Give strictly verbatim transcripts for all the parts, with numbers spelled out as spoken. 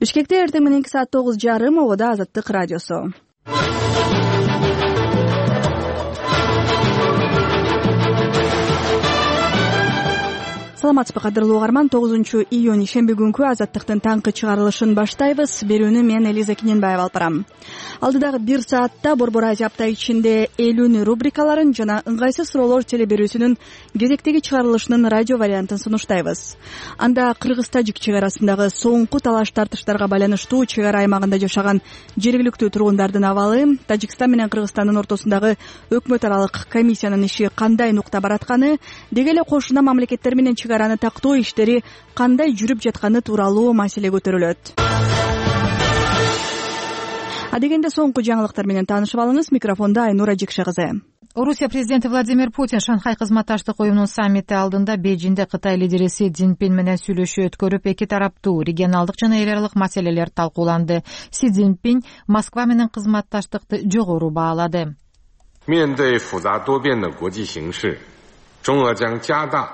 Бишкекте эртең мененки саат тогуз жарым обода Азаттык радиосу. Саламатсызбы кадырлуу угарман, тогузунчу июнь шемби күнкү Азаттыктын таңкы чыгарылышын баштайбыз. Берүүнү мен Элиза Киненбаева алып барам. Алдыдагы бир саатта Борбор Азия апта ичинде элүүнү рубрикаларын жана ыңгайсыз суроолор телеберүүсүнүн кезектеги чыгарылышынын радио вариантын сунуштайбыз. Анда Кыргыз-Тажик чек арасындагы соңку талаш тартыштарга байланыштуу чек ара аймагында жашаган жергиликтүү тургундардын абалы, Тажикстан менен Кыргызстандын ортосундагы өкмөт аралык комиссиянын иши кандай нукта баратканы, деги эле кошуна мамлекеттер менен чек араны тактоо иштери кандай жүрүп жатканы тууралуу маселе көтөрүлөт. Адегенде соңку жаңылыктар менен таанышып алыңыз. Микрофонда Айнура Жикше кызы. Орусия президенти Владимир Путин Шанхай кызматташтык уюмунун саммити алдында Бейжиңде Кытай лидери Си Цзиньпин менен сүйлөшүү өткөрүп, эки тараптуу регионалдык жана эл аралык маселелер талкууланды. Си Цзиньпин Москва менен кызматташтыкты жогору баалады. 面对复杂多变的国际形势，中俄将加大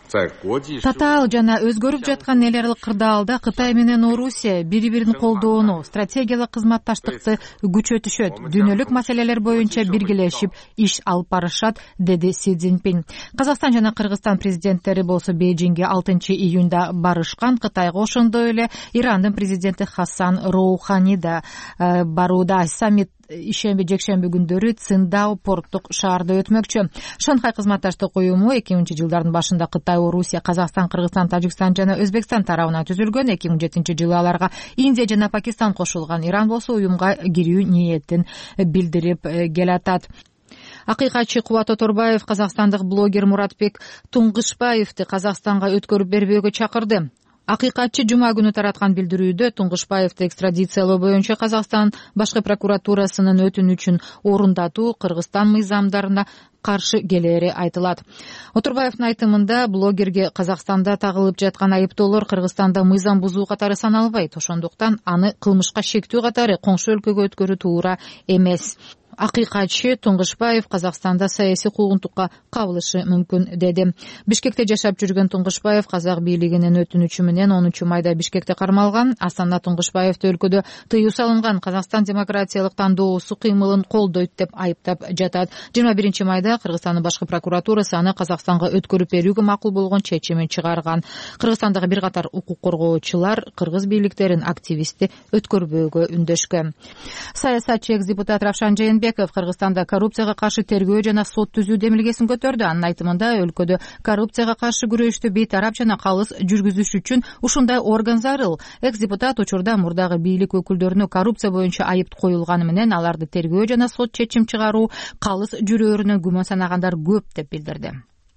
Татаал жана өзгөрүп жаткан эл аралык кырдаалда Кытай менен Орусия бири-бирин колдоону, стратегиялык кызматташтыкты күчөтүшөт, дүйнөлүк маселелер боюнча биргелешип иш алып барышат, деди Си Цзиньпин. Казакстан жана Кыргызстан президенттери болсо Бейжиңге алтынчы июнда барышкан. Кытайга ошондой эле Ирандын президенти Хасан Роухани да барууда. Саммит ишемби жекшемби күндөрү Циндао порттук шаарда өтмөкчү. Шанхай кызматташтык уюму эки миңинчи жылдардын башында Кытай, Орусия, Казакстан, Кыргызстан, Тажикстан жана Өзбекстан тарабынан түзүлгөн. эки миң жетинчи жылы аларга Индия жана Пакистан кошулган. Иран болсо уюмга кирүү ниетин билдирип келатат. Акыйкатчы Кубат Оторбаев казакстандык блогер Муратбек Туңгышбаевди Казакстанга өткөрүп бербөөгө чакырды. Акыйкатчы жума күнү тараткан билдирүүдө Туңгышбаевди экстрадициялоо боюнча Казакстан башкы прокуратурасынын өтүнүчүн орундатуу Кыргызстан мыйзамдарына каршы келери айтылат. Оторбаевдин айтымында блогерге Казакстанда тагылып жаткан айыптоолор Кыргызстанда мыйзам бузуу катары саналбайт. Ошондуктан аны кылмышка шектүү катары коңшу өлкөгө өткөрүү туура эмес. Акыйкатчы Туңгышбаев Казакстанда саясий куугунтукка кабылышы мүмкүн, деди. Бишкекте жашап жүргөн Туңгышбаев казак бийлигинин өтүнүчү менен онунчу майда Бишкекте кармалган. Астана Туңгышбаевди өлкөдө тыюу салынган Казакстан демократиялык тандоосу кыймылын колдойт деп айыптап жатат. жыйырма биринчи майда Кыргызстандын башкы прокуратурасы аны Казакстанга өткөрүп берүүгө макул болгон чечимин чыгарган. Кыргызстандагы бир катар укук коргоочулар кыргыз бийликтерин активисти өткөрбөөгө үндөшкөн. Саясатчы экс-депутат Равшан Жээнбеков Кыргызстанда коррупцияга каршы тергөө жана сот түзүү демилгесин көтөрдү. Анын айтымында өлкөдө коррупцияга каршы күрөштү бейтарап жана калыс жүргүзүш үчүн ушундай орган зарыл. Экс-депутат учурда мурдагы бийлик өкүлдөрүнө коррупция боюнча айып коюлганы менен аларды тергөө жана сот чечим чыгаруу калыс жүрөөрүнөн күмөн санагандар көп деп билдирди.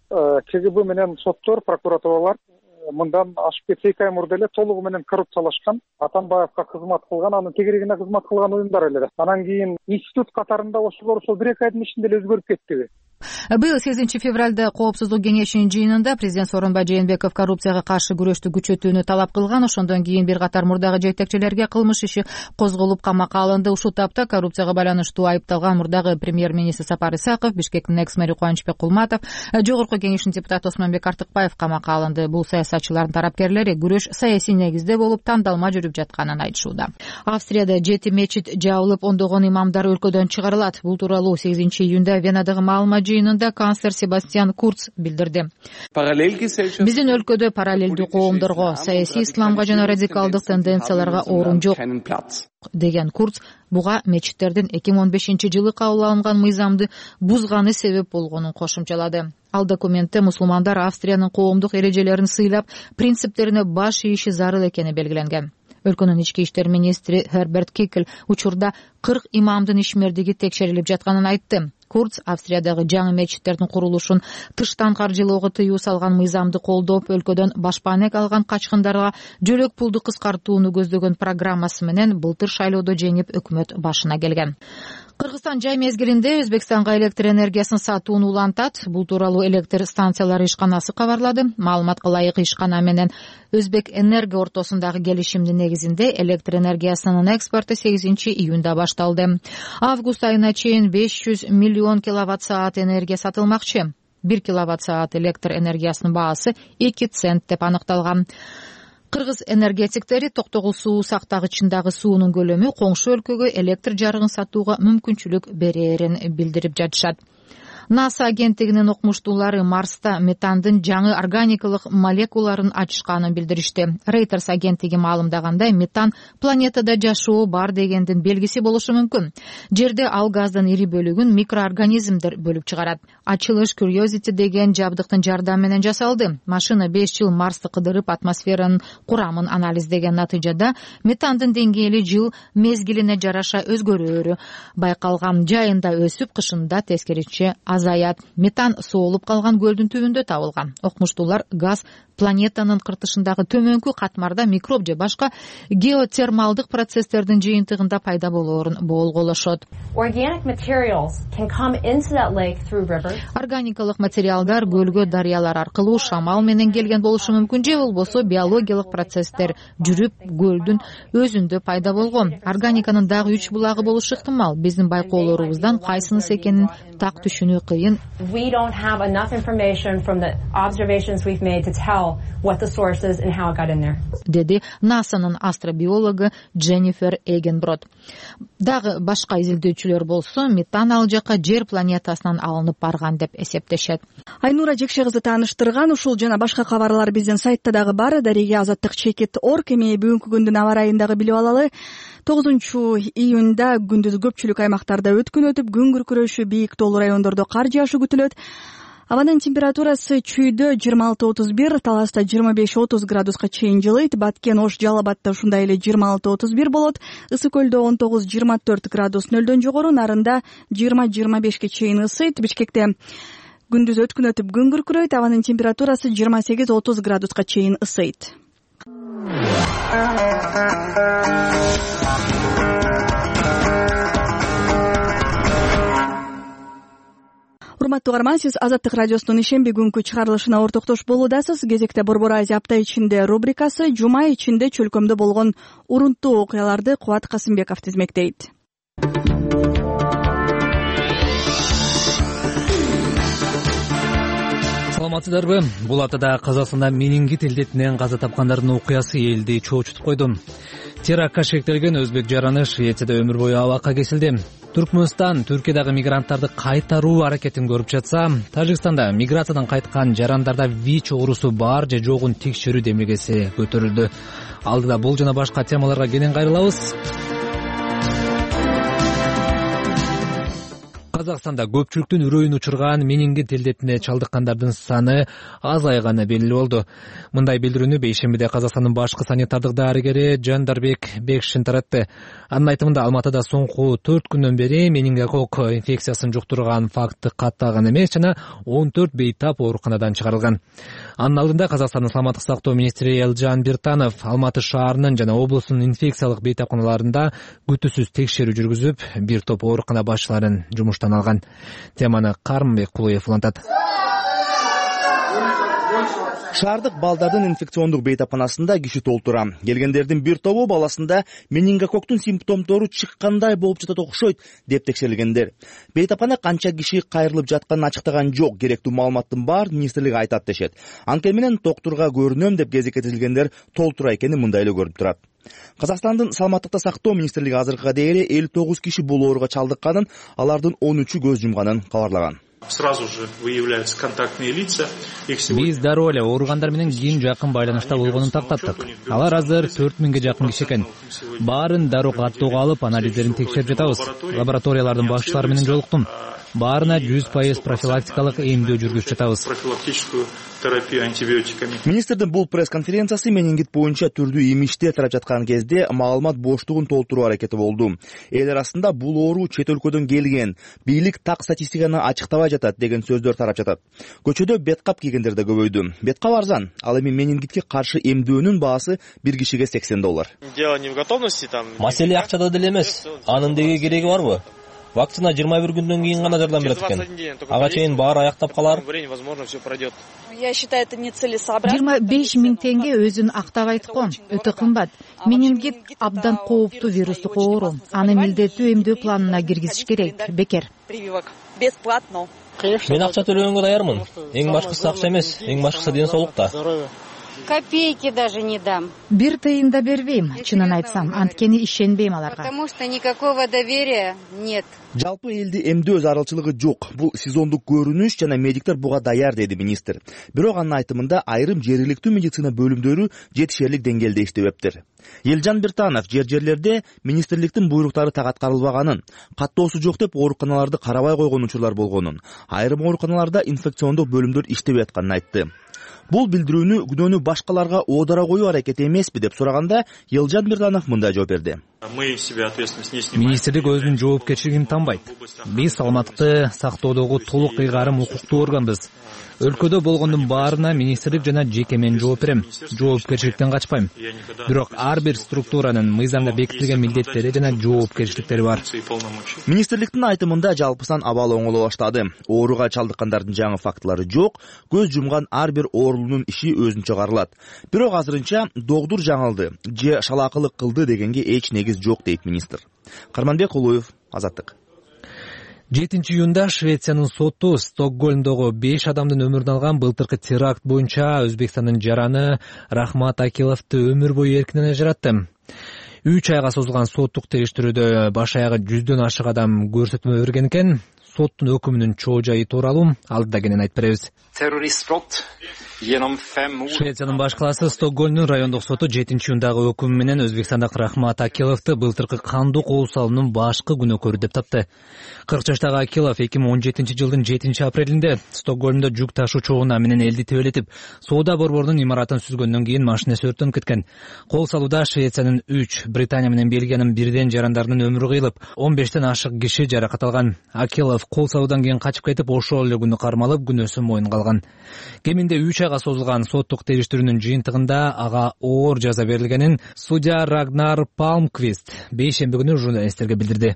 КГБ менен соттор, прокуратуралар мындан ашып кетсе эки ай мурда эле толугу менен коррупциялашкан, Атамбаевга кызмат кылган, анын тегерегине кызмат кылган уюмдар эле. Анан кийин институт катарында ошолор ошол бир эки айдын ичинде эле өзгөрүп кеттиби? Быйыл сегизинчи февралда Коопсуздук кеңешинин жыйынында президент Сооронбай Жээнбеков коррупцияга каршы күрөштү күчөтүүнү талап кылган. Ошондон кийин бир катар мурдагы жетекчилерге кылмыш иши козголуп камакка алынды. Ушул тапта коррупцияга байланыштуу айыпталган мурдагы премьер-министр Сапар Исаков, Бишкектин экс-мэри Кубанычбек Кулматов, Жогорку кеңештин депутаты Осмонбек Артыкбаев камакка алынды. Бул саясатчылардын тарапкерлери күрөш саясий негизде болуп тандалма жүрүп жатканын айтышууда. Австрияда жети мечит жабылып, ондогон имамдар өлкөдөн чыгарылат. Бул тууралуу сегизинчи июнда Венадагы маалымат жыйынында канцлер Себастьян Курц билдирди. Биздин өлкөдө параллелдүү коомдорго, саясий исламга жана радикалдык тенденцияларга орун жок, деген Курц буга мечиттердин эки миң он бешинчи жылы кабыл алынган мыйзамды бузганы себеп болгонун кошумчалады. Ал документте мусулмандар Австриянын коомдук эрежелерин сыйлап, принциптерине баш ийиши зарыл экени белгиленген. Өлкөнүн ички иштер министри Херберт Кикл учурда кырк имамдын ишмердиги текшерилип жатканын айтты. Курц Австриядагы жаңы мечиттердин курулушун тыштан каржылоого тыюу салган мыйзамды колдоп, өлкөдөн башпаанек алган качкындарга жөлөк пулду кыскартууну көздөгөн программасы менен былтыр шайлоодо жеңип өкмөт башына келген. Кыргызстан жай мезгилинде Өзбекстанга электр энергиясын сатууну улантат. Бул тууралуу электр станциялары ишканасы кабарлады. Маалыматка ылайык ишкана менен Өзбек Энерго ортосундагы келишимдин негизинде электр энергиясынын экспорту сегизинчи июнда башталды. Август айына чейин беш жүз миллион киловатт саат энергия сатылмакчы. бир киловатт саат электр энергиясынын баасы эки цент деп аныкталган. Кыргыз энергетиктери токтогул суу сактагычындагы суунун көлөмү коңшу өлкөгө электр жарыгын сатууга мүмкүнчүлүк берерин билдирип жатышат. НАСА агенттигинин окумуштуулары Марста метандын жаңы органикалык молекулаларын ачышканын билдиришти. Reuters агенттиги маалымдагандай, метан планетада жашоо бар дегендин белгиси болушу мүмкүн. Жерде ал газдын ири бөлүгүн микроорганизмдер бөлүп чыгарат. Ачылыш Curiosity деген жабдыктын жардамы менен жасалды. Машина беш жыл Марсты кыдырып, атмосферанын курамын анализдеген натыйжада метандын деңгээли жыл мезгилине жараша өзгөрөөрү байкалган. Жайында өсүп, кышында тескерисинче азаят. Метан соолуп калган көлдүн түбүндө табылган. Окумуштуулар газ планетанын кыртышындагы төмөнкү катмарда микроб же башка геотермалдык процесстердин жыйынтыгында пайда болоорун болголошот. Органикалык материалдар көлгө дарыялар аркылуу шамал менен келген болушу мүмкүн, же болбосо биологиялык процесстер жүрүп көлдүн өзүндө пайда болгон. Органиканын дагы үч булагы болушу ыктымал. Биздин байкоолорубуздан кайсынысы экенин так түшүнүү кыйын. What the source is and how it got in there. Деди НАСАнын астробиологу Дженнифер Эгенброд. Дагы башка изилдөөчүлөр болсо, метан ал жака жер планетасынан алынып барган деп эсептешет. Айнура Жекше кызы тааныштырган ушул жана башка кабарлар биздин сайтта дагы бар. Дареге азаттык чекит точка орг. Эми бүгүнкү күндүн аба ырайын дагы билип алалы. тогузунчу июнда күндүз көпчүлүк аймактарда өткүн өтүп, күн күркүрөшү, бийик тоолуу райондордо кар жаашы күтүлөт. Абанын температурасы чүйдө жыйырма алты отуз бир, Таласта жыйырма беш отуз градуска чейин жылыйт. Баткен, Ош, Жалал-Абадта ушундай эле жыйырма алты отуз бир болот. Ысык көлдө он тогуз жыйырма төрт градус нөлдөн жогору, Нарында жыйырма жыйырма бешке чейин ысыйт. Бишкекте күндүз өткүн өтүп, күн күркүрөйт. Абанын температурасы жыйырма сегиз отуз градуска чейин ысыйт. Урматтуу угарман, сиз Азаттык радиосунун ишемби күнкү чыгарылышына ортоктош болуудасыз. Кезекте Борбор Азия апта ичинде рубрикасы жума ичинде чөлкөмдө болгон урунттуу окуяларды Кубат Касымбеков тизмектейт. Саламатсыздарбы? Бул аптада Казакстанда менингит илдетинен каза тапкандардын окуясы элди чоочутуп койду. Теракка шектелген өзбек жараны Швецияда өмүр бою абакка кесилди. Түркмөнстан Түркиядагы мигранттарды кайтаруу аракетин көрүп жатса, Тажикстанда миграциядан кайткан жарандарда ВИЧ оорусу бар же жогун текшерүү демилгеси көтөрүлдү. Алдыда бул жана башка темаларга кенен кайрылабыз. Казакстанда көпчүлүктүн үрөйүн учурган менингит илдетине чалдыккандардын саны азайганы белгилүү болду. Мындай билдирүүнү бейшембиде Казакстандын башкы санитардык дарыгери Жандарбек Бекшин таратты. Анын айтымында Алматыда соңку төрт күндөн бери менингокок инфекциясын жуктурган факты катталган эмес жана он төрт бейтап ооруканадан чыгарылган. Анын алдында Казакстандын саламаттык сактоо министри Элжан Биртанов Алматы шаарынын жана облустун инфекциялык бейтапканаларында күтүүсүз текшерүү жүргүзүп, бир топ оорукана башчыларын жумуштан алган. Теманы Карымбек Кулуев улантат. Шаардык балдардын инфекциондук бейтапканасында киши толтура. Келгендердин бир тобу баласында менингококтун симптомдору чыккандай болуп жатат окшойт деп текшерилгендер. Бейтапкана канча киши кайрылып жатканын ачыктаган жок, керектүү маалыматтын бар министрлиги айтат дешет. Анткени менен доктурга көрүнөм деп кезекке тизилгендер толтура экени мындай эле көрүнүп турат. Казакстандын саламаттыкты сактоо министрлиги азыркыга дейин элүү тогуз киши бул ооруга чалдыкканын, алардын он үчү көз жумганын кабарлаган. Сразу же выявляются контактные лица. Биз дароо эле ооругандар менен кийин жакын байланышта болгонун тактаттык. Алар азыр төрт миңге жакын киши экен. Баарын дароо каттоого алып, анализдерин текшерип жатабыз. Лабораториялардын башчылары менен жолуктум. Баарына жүз пайыз профилактикалык эмдөө жүргүзүп жатабыз. Профилактическую терапию антибиотиками. Министрдин бул пресс-конференциясы менингит боюнча түрдүү имиштер тарап жаткан кезде маалымат боштугун толтуруу аракети болду. Эл арасында бул оору чет өлкөдөн келген, бийлик так статистиканы ачыктабай жатат деген сөздөр тарап жатат. Көчөдө беткап кийгендер да көбөйдү. Беткап арзан, ал эми менингитке каршы эмдөөнүн баасы бир кишиге сексен доллар. Маселе акчада деле эмес. Анын деги кереги барбы? Вакцина жыйырма бир күндөн кийин гана жардам берет экен. Ага чейин баары аяктап калар. жыйырма беш миң теңге өзүн актап айткон. Өтө кымбат. Менингит абдан кооптуу вирустук оору. Аны милдеттүү эмдөө планына киргизиш керек. Бекер. Мен акча төлөгөнгө даярмын. Эң башкысы акча эмес, эң башкысы ден соолукта. копейки даже не дам. Бир тыйын да бербейм, чынын айтсам, анткени ишенбейм аларга. Потому что никакого доверия нет. Жалпы элди эмдөө зарылчылыгы жок. Бул сезондук көрүнүш жана медиктер буга даяр, деди министр. Бирок анын айтымында айрым жергиликтүү медицина бөлүмдөрү жетишерлик деңгээлде иштебептир. Элжан Биртанов жер жерлерде министрликтин буйруктары так аткарылбаганын, каттоосу жок деп ооруканаларды карабай койгон учурлар болгонун, айрым ооруканаларда инфекциондук бөлүмдөр иштебей атканын айтты. Бул билдирүүнү күнөөнү башкаларга оодара коюу аракети эмеспи деп сураганда Элжан Биртанов мындай жооп берди. Министрлик өзүнүн жоопкерчилигин танбайт. Биз саламаттыкты сактоодогу толук ыйгарым укуктуу органбыз. Өлкөдө болгондун баарына министрлик жана жеке мен жооп берем. Жоопкерчиликтен качпайм. Бирок ар бир структуранын мыйзамда бекитилген милдеттери жана жоопкерчиликтери бар. Министрликтин айтымында жалпысан абал оңоло баштады. Ооруга чалдыккандардын жаңы фактылары жок, көз жумган ар бир оорулуунун иши өзүнчө каралат. Бирок азырынча догдур жаңылды же шалаакылык кылды дегенге эч негиз жок, дейт министр. Карманбек Улуев, Азаттык. жетинчи июнда Швециянын соту Стокгольмдогу беш адамдын өмүрүн алган былтыркы теракт боюнча Өзбекстандын жараны Рахмат Акиловду өмүр бою эркинен ажыратты. үч айга созулган соттук териштирүүдө баш аягы жүздөн ашык адам көрсөтмө берген экен. Соттун өкүмүнүн чоо жайы тууралуу алдыда кенен айтып беребиз. Швециянын баш калаасы Стокгольмдун райондук соту жетинчи июндагы өкүмү менен Өзбекстандагы Рахмат Акиловду былтыркы кандуу кол салуунун башкы күнөөкөрү деп тапты. кырк жаштагы Акилов эки миң он жетинчи жылдын жетинчи апрелинде Стокгольмдо жүк ташуучу унаа менен элди тебелетип, соода борборунун имаратын сүзгөндөн кийин машинеси өрттөнүп кеткен. Кол салууда Швециянын үч, Британия менен Бельгиянын бирден жарандарынын өмүрү кыйылып, он бештен ашык киши жаракат алган. Акилов кол салуудан кийин качып кетип, ошол эле күнү кармалып, күнөөсүн мойнуна алган. Кеминде үч айга созулган соттук териштирүүнүн жыйынтыгында ага оор жаза берилгенин судья Рагнар Палмквист бейшемби күнү журналисттерге билдирди.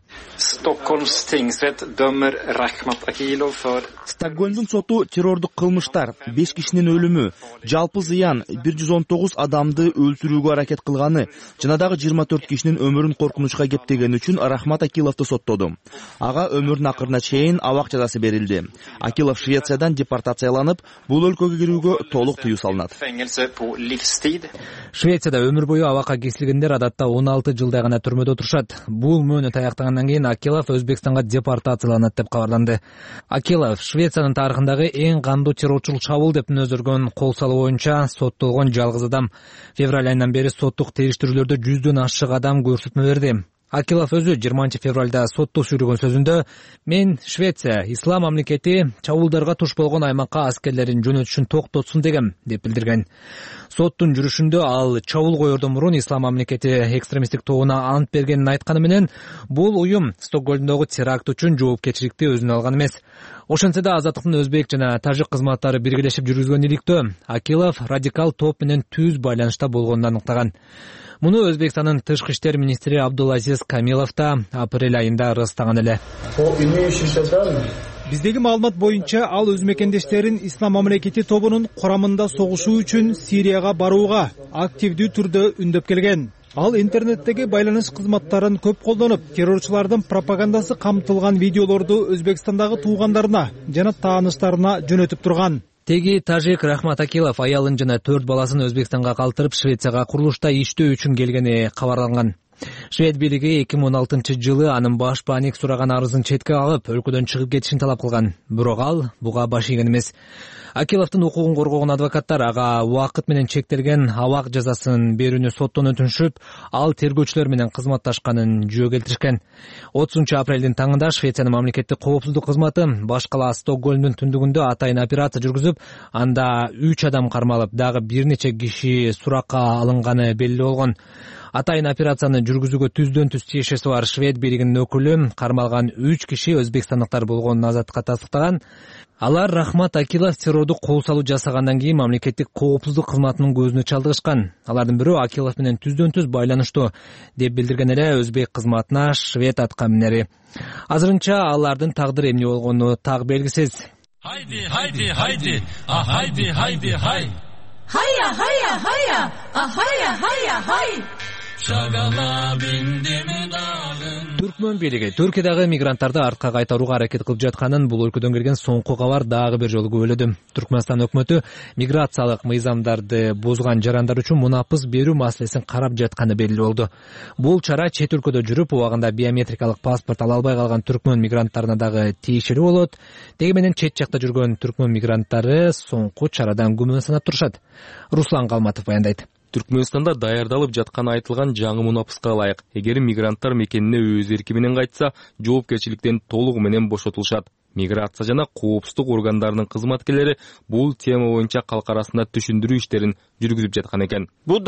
Стокгольмдун соту террордук кылмыштар, беш кишинин өлүмү, жалпы зыян бир жүз он тогуз адамды өлтүрүүгө аракет кылганы жана дагы жыйырма төрт кишинин өмүрүн коркунучка кептегени үчүн Рахмат Акиловду соттоду. Ага өмүрүнүн акырына чейин абак жазасы берилди. Акилов Швециядан депортацияланып, бул өлкөгө кирүүгө толук тыюу салынат. Швецияда өмүр бою абакка кесилгендер адатта он алты жылдай гана түрмөдө отурушат. Бул мөөнөт аяктагандан кийин Акилов Өзбекстанга депортацияланат деп кабарланды. Акилов Швециянын тарыхындагы эң кандуу террорчул чабуул деп мүнөздөргөн кол салуу боюнча соттолгон жалгыз адам. Февраль айынан бери соттук териштирүүлөрдө жүздөн ашык адам көрсөтмө берди. Акилов өзү жыйырманчы февралда сотто сүйлөгөн сөзүндө «Мен Швеция, ислам мамлекети чабуулдарга туш болгон аймакка аскерлерин жөнөтүшүн токтотсун» дегем деп билдирген. Соттун жүрүшүндө ал чабуул коердон мурун ислам мамлекети экстремисттик тобуна ант бергенин айтканы менен, бул уюм Стокгольмдогу теракт үчүн жоопкерчиликти өзүнө алган эмес. Ошентсе да Азаттыктын өзбек жана тажик кызматтары биргелешип жүргүзгөн иликтөө Акилов радикал топ менен түз байланышта болгонун аныктаган. Муну Өзбекстандын тышкы иштер министри Абдулазиз Камилов да апрель айында ырастаган эле. Биздеги маалымат боюнча ал өз мекендештерин ислам мамлекети тобунун курамында согушуу үчүн Сирияга барууга активдүү түрдө үндөп келген. Ал интернеттеги байланыш кызматтарын көп колдонуп, террорчулардын пропагандасы камтылган видеолорду Өзбекстандагы туугандарына жана тааныштарына жөнөтүп турган. Теги тажик Рахмат Акилов аялын жана төрт баласын Өзбекстанга калтырып Швецияга курулушта иштөө үчүн келгени кабарланган. Швед бийлиги эки миң он алтынчы жылы анын баш бааник сураган арызын четке алып, өлкөдөн чыгып кетишин талап кылган. Бирок ал буга баш ийген эмес. Акиловдун укугун коргогон адвокаттар ага убакыт менен чектелген абак жазасын берүүнү соттон өтүнүшүп, ал тергөөчүлөр менен кызматташканын жөө келтиришкен. отузунчу апрелдин таңында Швециянын мамлекеттик коопсуздук кызматы баш кала Стокгольмдун түндүгүндө атайын операция жүргүзүп, анда үч адам кармалып, дагы бир нече киши суракка алынганы белгилүү болгон. Атайын операцияны жүргүзүүгө түздөн түз тиешеси бар Швед бийлигинин өкүлү кармалган үч киши өзбекстандыктар болгонун Азаттыкка тастыктаган. Алар Рахмат Акилов террордук кол салуу жасагандан кийин мамлекеттик коопсуздук кызматынын көзүнө чалдыгышкан. Алардын бирөө Акилов менен түздөн түз байланыштуу деп билдирген эле өзбек кызматына Швед аткаминери. Азырынча алардын тагдыры эмне болгону так белгисиз. Haydi haydi haydi, ah haydi haydi hay. Hayya hayya hayya, ah hayya hayya hay. Türk Түркмөн бийлиги Түркиядагы мигранттарды артка кайтарууга аракет кылып жатканын, бул өлкөдөн келген соңку кабар дагы бир жолу күбөлөдү. Түркмөнстан өкмөтү миграциялык мыйзамдарды бузган жарандар үчүн мунапыс берүү маселесин карап жатканы белгилүү болду. Бул чара чет өлкөдө жүрүп, убагында биометрикалык паспорт ала албай калган түркмөн мигранттарына дагы тиешелүү болот. Деги менен чет жакта жүргөн түркмөн мигранттары соңку чарадан күмөн санап турушат. Руслан Калматов баяндайт. Түркмөнстанда даярдалып жаткан айтылган жаңы мунапыска ылайык, эгер мигранттар мекенине өз эрки менен кайтса, жоопкерчиликтен толугу менен бошотулушат. Миграция жана коопсуздук органдарынын кызматкерлери бул тема боюнча калк арасында түшүндүрүү иштерин жүргүзүп жаткан экен.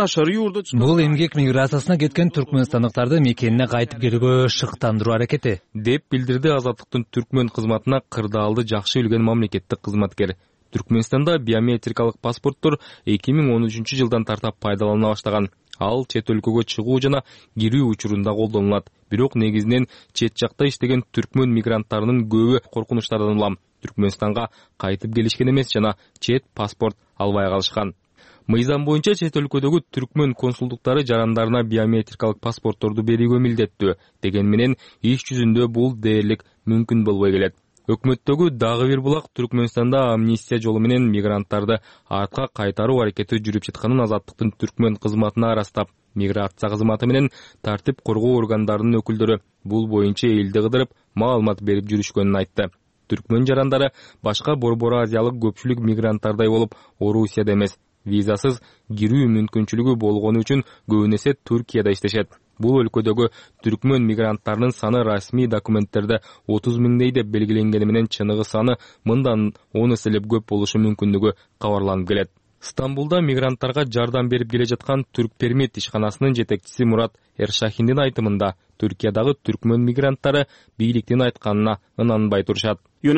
Бул эмгек миграциясына кеткен түркмөнстандыктарды мекенине кайтып келүүгө шыктандыруу аракети, деп билдирди Азаттыктын түркмөн кызматына кырдаалды жакшы билген мамлекеттик кызматкер. Түркмөнстанда биометрикалык паспорттор эки миң он үчүнчү жылдан тартап пайдалана баштаган. Ал чет өлкөгө чыгуу жана кирүү учурунда колдонулат. Бирок негизинен чет жакта иштеген түркмөн мигранттарынын көбү коркунучтардан улам Түркмөнстанга кайтып келишкен эмес жана чет паспорт албай калышкан. Мыйзам боюнча чет өлкөдөгү түркмөн консулдуктары жарандарына биометрикалык паспортторду берүүгө милдеттүү. Деген менен иш жүзүндө бул дээрлик мүмкүн болбой келет. Өкмөттөгү дагы бир булак Түркмөнстанда амнистия жолу менен мигранттарды артка кайтаруу аракети жүрүп жатканын Азаттыктын түркмөн кызматына арастап, миграция кызматы менен тартип коргоо органдарынын өкүлдөрү бул боюнча элди кыдырып маалымат берип жүрүшкөнүн айтты. Түркмөн жарандары башка борбор азиялык көпчүлүк мигранттардай болуп, Орусияда эмес, визасыз кирүү мүмкүнчүлүгү болгону үчүн көбүн эсе Түркияда иштешет. Бул өлкөдөгү түркмөн мигранттарынын саны расмий документтерде отуз миңдей деп белгиленгени менен чыныгы саны мындан он эселеп көп болушу мүмкүндүгү кабарланып келет. Стамбулда мигранттарга жардам берип келе жаткан Түркпермит ишканасынын жетекчиси Мурат Эршахиндин айтымында, Түркиядагы түркмөн мигранттары бийликтин айтканына ынанбай турушат.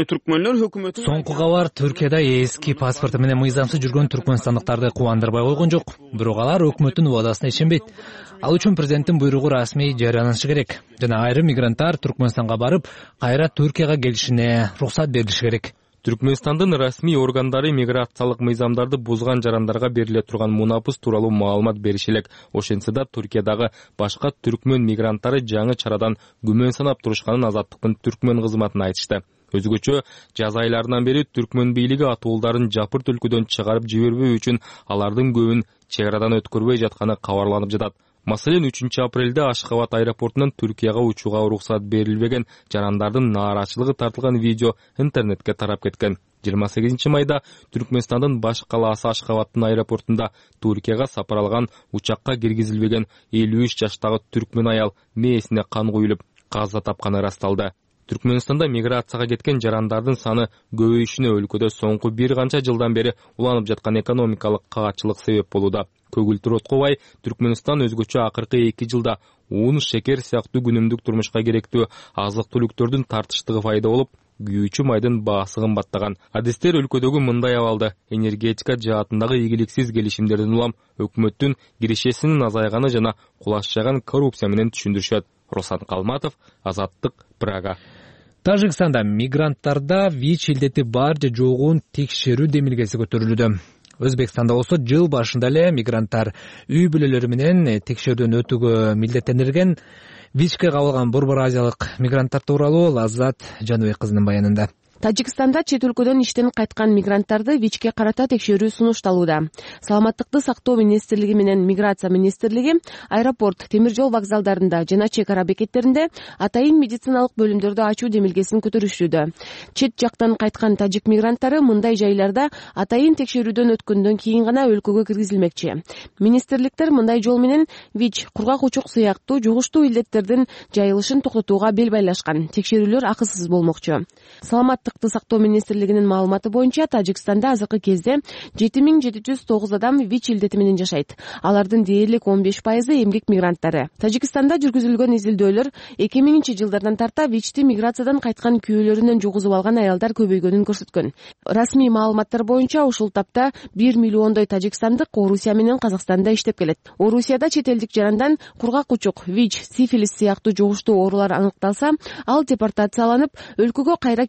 Соңку кабар Түркияда эски паспорту менен мыйзамсыз жүргөн түркмөнстандыктарды кубандырбай койгон жок. Бирок алар өкмөттүн убадасына ишенбейт. Ал үчүн президенттин буйругу расмий жарыянанышы керек. Жана айрым мигранттар Түркмөнстанга барып, кайра Түркияга келишине уруксат берилиши керек. Түркмөнстандын расмий органдары миграциялык мыйзамдарды бузган жарандарга бериле турган мунапыс тууралуу маалымат бериши элек. Ошентсе да Түркиядагы башка түркмөн мигранттары жаңы чарадан күмөн санап турушканын Азаттыктын түркмөн кызматына айтышты. Өзгөчө жаз айларынан бери түркмөн бийлиги атуулдарын жапырт өлкөдөн чыгарып жибербөө үчүн алардын көбүн чек арадан өткөрбөй жатканы кабарланып жатат. Маселен, үчүнчү апрелде Ашхабад аэропортунан Түркияга учууга уруксат берилбеген жарандардын нааразычылыгы тартылган видео интернетке тарап кеткен. жыйырма сегизинчи майда Түркмөнстандын баш калаасы Ашхабадтын аэропортунда Түркияга сапар алган учакка киргизилбеген элүү үч жаштагы түркмөн аял мээсине кан куюлуп каза тапканы ырасталды. Түркмөнстанда миграцияга кеткен жарандардын саны көбөйүшүнө өлкөдө соңку бир канча жылдан бери уланып жаткан экономикалык кагатчылык себеп болууда. Көгүлтүр Откобай, Түркмөнстан өзгөчө акыркы эки жылда un, шекер сыяктуу күнүмдүк турмушка керектүү азык-түлүктөрдүн тартыштыгы пайда болуп, күйүүчү майдын баасы кымбаттаган. Адистер өлкөдөгү мындай абалды энергетика жаатындагы ийгиликсиз келишимдердин улам өкмөттүн киришесинин азайганы жана кулашчаган коррупция менен түшүндүрүшөт. Руслан Калматов, Азаттык, Прага. Тажикстанда мигранттарда ВИЧ илдети бар же жогун текшерүү демилгеси көтөрүлүүдө. Өзбекстанда болсо жыл башында эле мигранттар үй бүлөлөрү менен текшерүүдөн өтүүгө милдеттенилген. ВИЧке кабылган борбор азиялык мигранттар тууралуу Лаззат Жаныбек кызынын баянында. Тажикстанда чет өлкөдөн иштен кайткан мигранттарды ВИЧке карата текшерүү сунушталууда. Саламаттыкты сактоо министрлиги менен миграция министрлиги аэропорт, темир жол вокзалдарында жана чек ара бекеттеринде атайын медициналык бөлүмдөрдү ачуу демилгесин көтөрүшүүдө. Чет жактан кайткан тажик мигранттары мындай жайларда атайын текшерүүдөн өткөндөн кийин гана өлкөгө киргизилмекчи. Министрликтер мындай жол менен ВИЧ, кургак учук сыяктуу жугуштуу илдеттердин жайылышын токтотууга бел байлашкан. Текшерүүлөр акысыз болмокчу. Саламаттыкты сактоо министрлигинин маалыматы боюнча Тажикстанда азыркы кезде жети миң жети жүз тогуз адам ВИЧ илдети менен жашайт. Алардын дээрлик он беш пайызы эмгек мигранттары. Тажикстанда жүргүзүлгөн изилдөөлөр эки миңинчи жылдардан тарта ВИЧти миграциядан кайткан күйөөлөрүнөн жугузуп алган аялдар көбөйгөнүн көрсөткөн. Расмий маалыматтар боюнча ушул тапта бир миллиондой тажикстандык Орусия менен Казакстанда иштеп келет. Орусияда чет элдик жарандан кургак учук, ВИЧ, сифилис сыяктуу жугуштуу оорулар аныкталса, ал депортацияланып, өлкөгө кайра кирүү укугу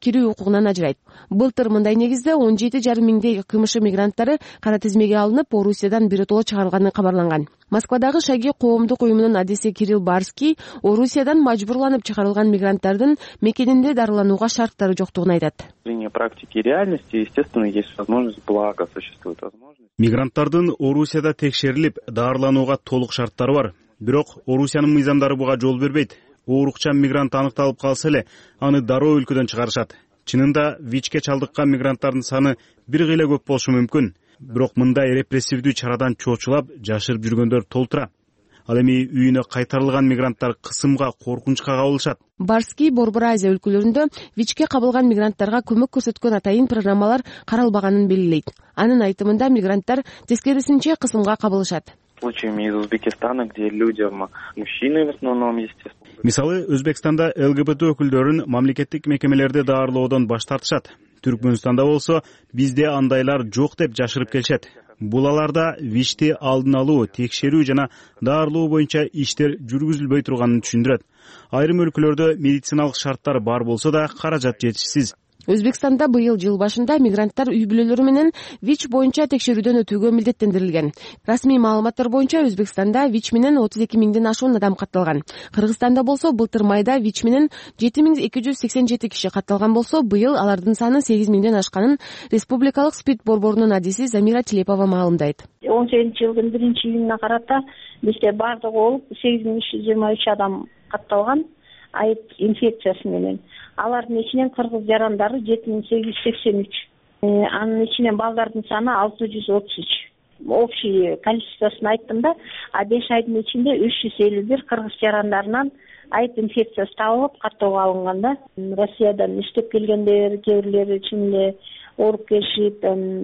жоктугунан ажырайт. Былтыр мындай негизде он жети жарым миңдей КМШ мигранттары кара тизмеге алынып, Орусиядан биротоло чыгарылганы кабарланган. Москвадагы Шаги коомдук уюмунун адиси Кирилл Барский Орусиядан мажбурланып чыгарылган мигранттардын мекенинде дарыланууга шарттары жоктугун айтат. Практики и реальности, естественно, есть возможность, благо существует возможность. Мигранттардын Орусияда текшерилип, дарыланууга толук шарттары бар. Бирок Орусиянын мыйзамдары буга жол бербейт. Оорукчан мигрант аныкталып калса эле, аны дароо өлкөдөн чыгарышат. Чынында ВИЧке чалдыккан мигранттардын саны бир кыйла көп болушу мүмкүн. Бирок мындай репрессивдүү чарадан чоочулап, жашырып жүргөндөр толтура. Ал эми үйүнө кайтарылган мигранттар кысымга, коркунучка кабылышат. Барский Борбор Азия өлкөлөрүндө ВИЧке кабылган мигранттарга көмөк көрсөткөн атайын программалар каралбаганын белгилейт. Анын айтымында мигранттар тескерисинче кысымга кабылышат. Случаями из Узбекистана, где людям, мужчины в основном, естественно. Мисалы, Өзбекстанда ЛГБТ өкүлдөрүн мамлекеттик мекемелерде даарылоодон баш тартышат. Түркмөнстанда болсо бизде андайлар жок деп жашырып келишет. Бул аларда ВИЧти алдын алуу, текшерүү жана даарылоо боюнча иштер жүргүзүлбөй турганын түшүндүрөт. Айрым өлкөлөрдө медициналык шарттар бар болсо да каражат жетишсиз. Өзбекстанда быйыл жыл башында мигранттар үй бүлөлөрү менен ВИЧ боюнча текшерүүдөн өтүүгө милдеттендирилген. Расмий маалыматтар боюнча Өзбекстанда ВИЧ менен отуз эки миңден ашуун адам катталган. Кыргызстанда болсо былтыр майда ВИЧ менен жети миң эки жүз сексен жети киши катталган болсо, быйыл алардын саны сегиз миңден ашканын Республикалык СПИД борборунун адиси Замира Тилепова маалымдайт. он сегизинчи жылдын биринчи июнуна карата бизде бардыгы болуп сегиз миң үч жүз жыйырма үч адам катталган айып инфекциясы менен. Алардын ичинен кыргыз жарандары жети миң сегиз жүз сексен үч. Анын ичинен балдардын саны алты жүз отуз үч. Общий количествосын айттым да, а беш айдын ичинде үч жүз элүү бир кыргыз жарандарынан айып инфекциясы табылып каттоого алынган да. Россиядан иштеп келгендер, кээ бирлери ичинде ооруп келишип,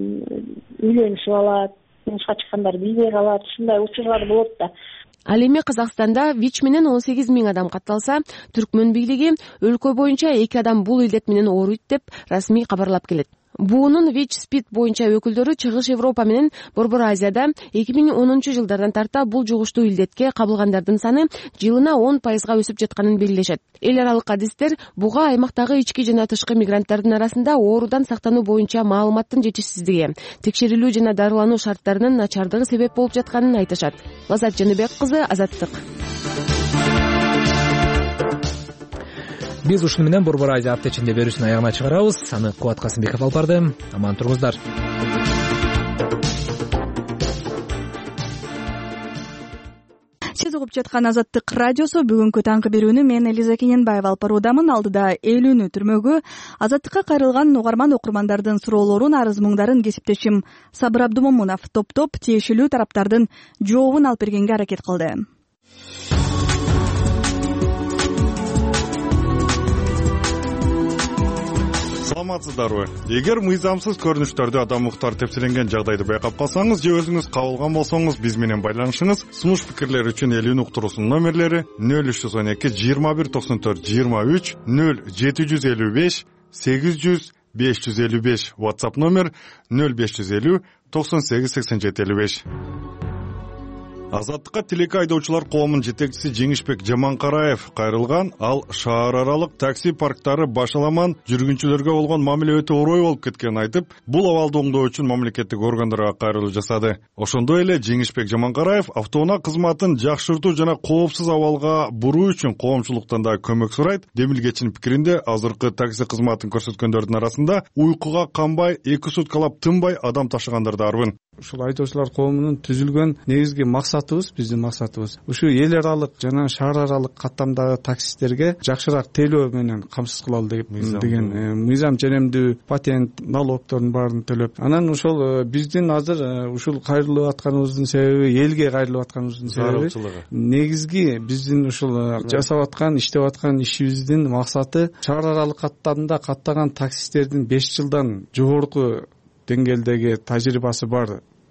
үйлөнүшүп алат, турмушка чыккандар билбей калат, ушундай учурлар болот да. Ал эми Казакстанда ВИЧ менен он сегиз миң адам катталса, Түркмөн бийлиги өлкө боюнча эки адам бул илдет менен ооруйт деп расмий кабарлап келет. Буунун ВИЧ СПИД боюнча өкүлдөрү Чыгыш Европа менен Борбор Азияда эки миң онунчу жылдардан тарта бул жугуштуу илдетке кабылгандардын саны жылына он пайызга өсүп жатканын белгилешет. Эл аралык адистер буга аймактагы ички жана тышкы мигранттардын арасында оорудан сактануу боюнча маалыматтын жетишсиздиги, текшерилүү жана дарылануу шарттарынын начардыгы себеп болуп жатканын айтышат. Лазат Жаныбек кызы, Азаттык. Биз ушуну менен Борбор Азия апта ичинде берүүсүн аягына чыгарабыз. Аны Кубат Касымбеков алып барды. Аман туруңуздар. Сиз угуп жаткан Азаттык радиосу бүгүнкү таңкы берүүнү мен Элиза Кененбаева алып баруудамын. Алдыда элүүнү түрмөгү Азаттыкка кайрылган угарман окурмандардын суроолорун, арыз муңдарын кесиптешим Сабыр Абдумомунов топтоп тиешелүү тараптардын жообун алып бергенге аракет кылды. Саламатсыздарбы? Эгер мыйзамсыз көрүнүштөрдө адам укуктары тепселенген жагдайды байкап калсаңыз же өзүңүз кабылган болсоңуз, биз менен байланышыңыз. Сунуш пикирлер үчүн элүүнү уктуруусунун номерлери нөл үч жүз он эки жыйырма бир токсон төрт жыйырма үч, нөл жети жүз элүү беш сегиз жүз беш жүз элүү беш, WhatsApp номер нөл беш жүз элүү токсон сегиз сексен жети элүү беш. Азаттыкка тилеки айдоочулар коомунун жетекчиси Жеңишбек Жаманкараев кайрылган. Ал шаар аралык такси парктары башаламан жүргүнчүлөргө болгон мамиле өтө орой болуп кеткенин айтып, бул абалды оңдоо үчүн мамлекеттик органдарга кайрылуу жасады. Ошондой эле Жеңишбек Жаманкараев автоунаа кызматын жакшыртуу жана коопсуз абалга буруу үчүн коомчулуктан да көмөк сурайт. Демилгечинин пикиринде, азыркы такси кызматын көрсөткөндөрдүн арасында уйкуга канбай, эки суткалап тынбай адам ташыгандар да арбын. Ушул айдоочулар коомунун түзүлгөн негизги максатыбыз, биздин максатыбыз ушу эл аралык жана шаар аралык каттамдагы таксисттерге жакшыраак тейлөө менен камсыз кылалы деген мыйзам ченемдүү, патент, налогтордун баарын төлөп. Анан ошол биздин азыр ушул кайрылып атканыбыздын себеби, элге кайрылып атканыбыздын себеби негизги биздин ушул жасап аткан, иштеп аткан ишибиздин максаты шаар аралык каттамда каттаган таксисттердин беш жылдан жогорку деңгээлдеги тажрыйбасы бар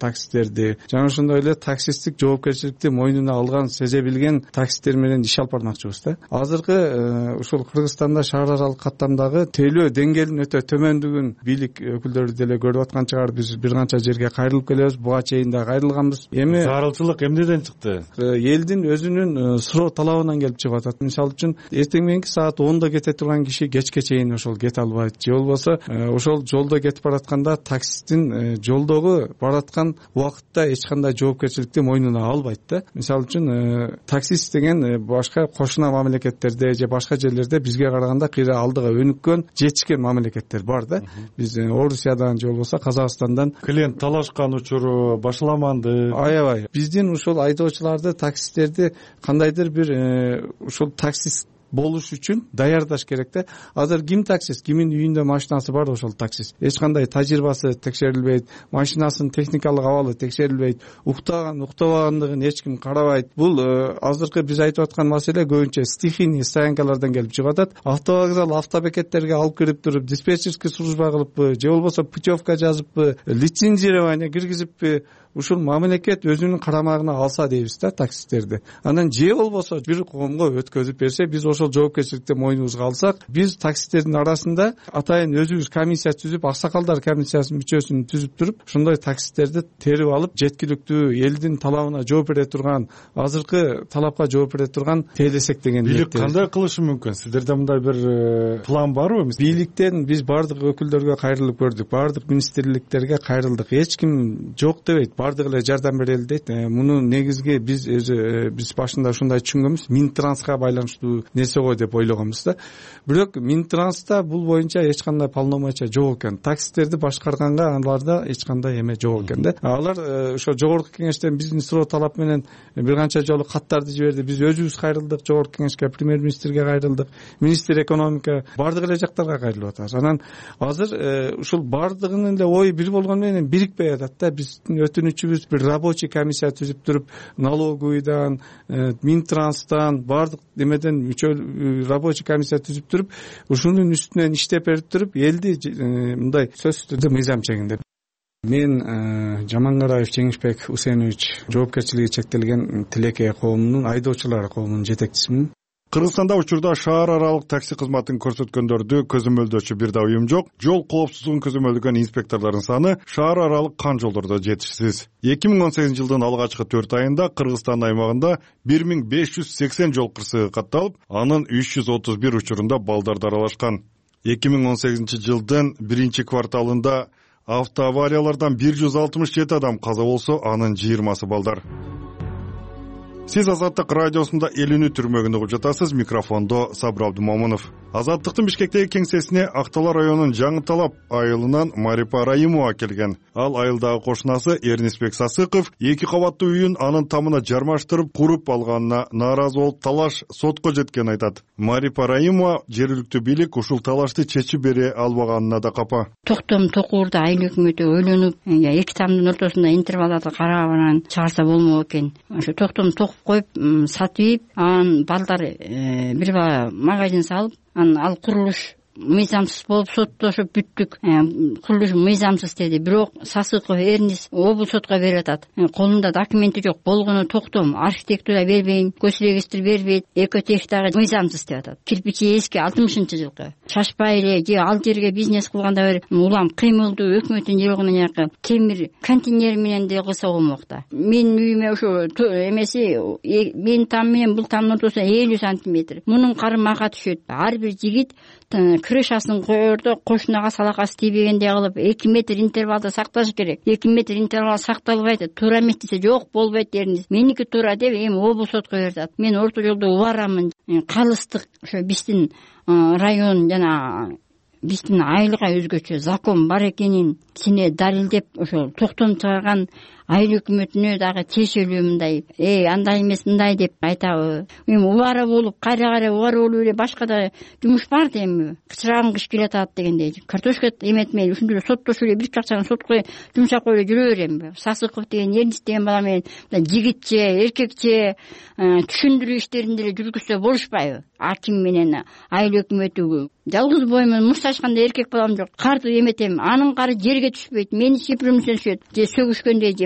таксистерди жана ошондой эле таксисттик жоопкерчиликти мойнуна алган, сезе билген таксисттер менен иш алып бармакчыбыз да. Азыркы ушул Кыргызстанда шаар аралык каттамдагы тейлөө деңгээлинин өтө төмөндүгүн бийлик өкүлдөрү деле көрүп аткан чыгар. Биз бир канча жерге кайрылып келебиз, буга чейин да кайрылганбыз. Эми зарылчылык эмнеден чыкты? Элдин өзүнүн суроо талабынан келип чыгып атат. Мисалы үчүн эртең мененки саат онда кете турган киши кечке чейин ошол кете албайт, же болбосо ошол жолдо кетип баратканда таксисттин жолдогу бараткан убакытта эч кандай жоопкерчиликти мойнуна албайт да. Мисалы үчүн таксист деген башка кошуна мамлекеттерде же башка жерлерде бизге караганда кыйра алдыга өнүккөн, жетишкен мамлекеттер бар да. Биз Орусиядан же болбосо Казакстандан клиент талашкан учуру башаламанды. Аябай. Биздин ушул айдоочуларды, таксисттерди кандайдыр бир ушул таксист болуш үчүн даярдаш керек да. Азыр ким таксист, кимин үйүндө машинасы бар ошол таксист. Эч кандай тажрыйбасы текшерилбейт, машинасынын техникалык абалы текшерилбейт, уктаган, уктабагандыгын эч ким карабайт. Бул азыркы биз айтып аткан маселе көбүнчө стихийный стоянкалардан келип чыгып атат. Автовокзал, автобекеттерге алып кирип туруп, диспетчерский служба кылыппы, же болбосо путевка жазыппы, лицензирование киргизиппи, ушул мамлекет өзүнүн карамагына алса дейбиз да таксисттерди. Анан же болбосо бир коомго өткөзүп берсе, биз ошол жоопкерчиликти мойнубузга алсак, биз таксисттердин арасында атайын өзүбүз комиссия түзүп, аксакалдар комиссиясынын мүчөсүн түзүп туруп, ошондой таксисттерди терип алып, жеткиликтүү элдин талабына жооп бере турган, азыркы талапка жооп бере турган тейлесек деген бийлик кандай кылышы мүмкүн? Сиздерде мындай бир план барбы? Бийликтен биз бардык өкүлдөргө кайрылып көрдүк, бардык министрликтерге кайрылдык. Эч ким жок дебейт, бардык эле жардам берели дейт. Муну негизги биз өзү биз башында ушундай түшүнгөнбүз, Минтрансқа байланыштуу нерсе го деп ойлогонбуз да. Бирок Минтранста бул боюнча эч кандай полномочия жок экен. Таксисттерди башкарганга аларда эч кандай эме жок экен да. Алар ошо жогорку кеңештен биздин суроо талап менен бир канча жолу каттарды жиберди. Биз өзүбүз кайрылдык, жогорку кеңешке, премьер-министрге кайрылдык, министр экономика, бардык эле жактарга кайрылып атабыз. Анан азыр ушул бардыгынын эле ою бир болгону менен бирикпей атат да. Биздин өтүнүчүбүз бир рабочий комиссия түзүп туруп, налоговыйдан, Минтранстан, бардык немеден мүчө рабочий комиссия түзүп туруп, ушунун үстүнөн иштеп берип туруп, элди мындай сөзсүз түрдө мыйзам чегиндеп. Мен Жамангараев Жеңишбек Усенович, жоопкерчилиги чектелген тилекей коомунун, айдоочулар коомунун жетекчисимин. Кыргызстанда учурда шаар аралык такси кызматын көрсөткөндөрдү көзөмөлдөөчү бир да уюм жок. Жол коопсуздугун көзөмөлдөгөн инспекторлордун саны шаар аралык кан жолдордо жетишсиз. эки миң он сегизинчи жылдын алгачкы төрт айында Кыргызстан аймагында бир миң беш жүз сексен жол кырсыгы катталып, анын үч жүз отуз бир учурунда балдар даралашкан. эки миң он сегизинчи жылдын биринчи кварталында автоавариялардан бир жүз алтымыш жети адам каза болсо, анын жыйырмасы балдар. Сиз Азаттык радиосунда элүүнү түрмөгүн угуп жатасыз. Микрофондо Сабыр Абдумомунов. Азаттыктын Бишкектеги кеңсесине Актала районунун Жаңы Талап айылынан Марипа Раимова келген. Ал айылдагы кошунасы Эрнисбек Сасыков эки кабаттуу үйүн анын тамына жармаштырып куруп алганына нааразы болуп, талаш сотко жеткенин айтат. Марипа Раимова жергиликтүү бийлик ушул талашты чечип бере албаганына да капа. Токтом токуурда айыл өкмөтү ойлонуп, эки тамдын ортосунда интервалдарды карап анан чыгарса болмок экен. Ошо токтом токуп коюп сатып, анан балдар бир бала магазин салып, анан ал курулуш мыйзамсыз болуп соттошуп бүттүк. Курулуш мыйзамсыз деди. Бирок Сасыков Эрнис облус сотко берип атат. Колунда документи жок, болгону токтом, архитектура бербейм, көчүрегистир бербейт, экотех дагы мыйзамсыз деп атат. Кирпичи эски алтымышынчы жылкы. Шашпай эле же ал жерге бизнес кылганда бир улам кыймылдуу өкмөттүн жогуна жакы темир контейнер менен деле кылса болмок да. Менин үйүмө ошо эмеси менин там менен бул тамдын ортосуна элүү сантиметр. Мунун кармага түшөт. Ар бир жигит крышасын коердо кошунага салакасы тийбегендей кылып эки метр интервалда сакташ керек. эки метр интервал сакталбайт. Туура эмес десе жок болбойт дерниз. Меники туура деп эми облус сотко берди. Мен орто жолдо убарамын. Калыстык ошо биздин район жана биздин айылга өзгөчө закон бар экенин сине далилдеп ошо токтом чыгарган айыл өкмөтүнө дагы тиешелүү мындай э андай эмес мындай деп айтабы. Эми убара болуп кайра кайра убара болуп эле башка да жумуш бар да эми кычыраган кыш келатат дегендей. Картошка эметмей ушундай соттошуп эле бир акчаны сотко жумшап коюп эле жүрө берем. Сасыков деген Эрнис деген бала менен жигитче, эркекче түшүндүрүү иштерин деле жүргүзсө болушпайбы? Аким менен айыл өкмөтү жалгыз боюмун мушташканда эркек балам жок. Карды эметем, анын кары жерге түшпөйт. Мени сипирүүмүздөн түшөт. Же сөгүшкөндө же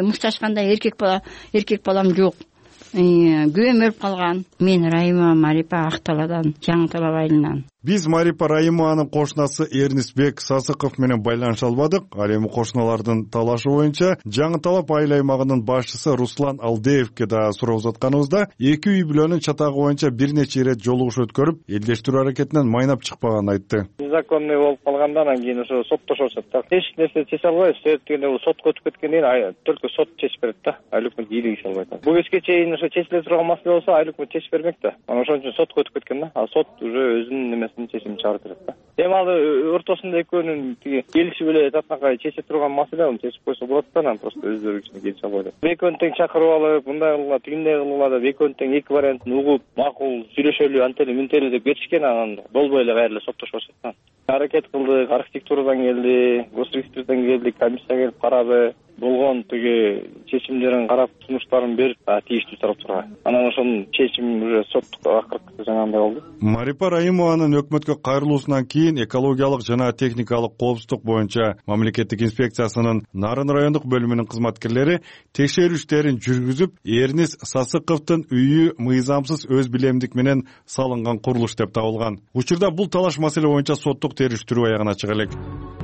мушташкандай эркек бала эркек балам жок. Күйөөм өлүп калган. Мен Райыма Марипа Акталадан, Жаңы Талап айылынан. Биз Марипа Райыманын кошунасы Эрнисбек Сасыков менен байланыша албадык. Ал эми кошуналардын талашы боюнча Жаңы Талап айыл аймагынын башчысы Руслан Алдеевке да суроо узатканыбызда эки үй бүлөнүн чатагы боюнча бир нече ирет жолугуш өткөрүп, элдештирүү аракетинен майнап чыкпаганын айтты. Незаконный болуп калгандан кийин ошо соттошот да. Эч нерсе чече албайбыз. Себептен бул сотко өтүп кеткенден кийин только сот чечип берет да. Айыл өкмөт ийгилиги иш албайт. Бул кечке чейин ошо чечиле турган маселе болсо айыл өкмөт чечип бермек да. Анан ошон үчүн сотко өтүп кеткен да. А сот уже өзүнүн немесин чечимин чыгарып берет да. Эми ал ортосунда экөөнүн тиги келишип эле татынакай чече турган маселе, аны чечип койсо болот да. Анан просто өздөрү ичинде келише албайт. Экөөнү тең чакырып алып, мындай кылгыла, тигиндей кылгыла деп экөөнү тең эки вариантын угуп, макул сүйлөшөлү, антели мынтели деп кетишкен, анан болбой эле кайра эле соттошуп атышат. Аракет кылдык, архитектурадан келди, госрегистрден келди, комиссия келип карады. Болгон тиги чечимдерин карап, сунуштарын берип, тийиштүү тараптарга. Анан ошонун чечими уже соттук акыркы жаңандай болду. Марипа Райымованын өкмөткө кайрылуусунан кийин экологиялык жана техникалык коопсуздук боюнча мамлекеттик инспекциясынын Нарын райондук бөлүмүнүн кызматкерлери текшерүү иштерин жүргүзүп, Эрнис Сасыковдун үйү мыйзамсыз өз билемдик менен салынган курулуш деп табылган. Учурда бул талаш маселе боюнча соттук териштирүү аягына чыга элек.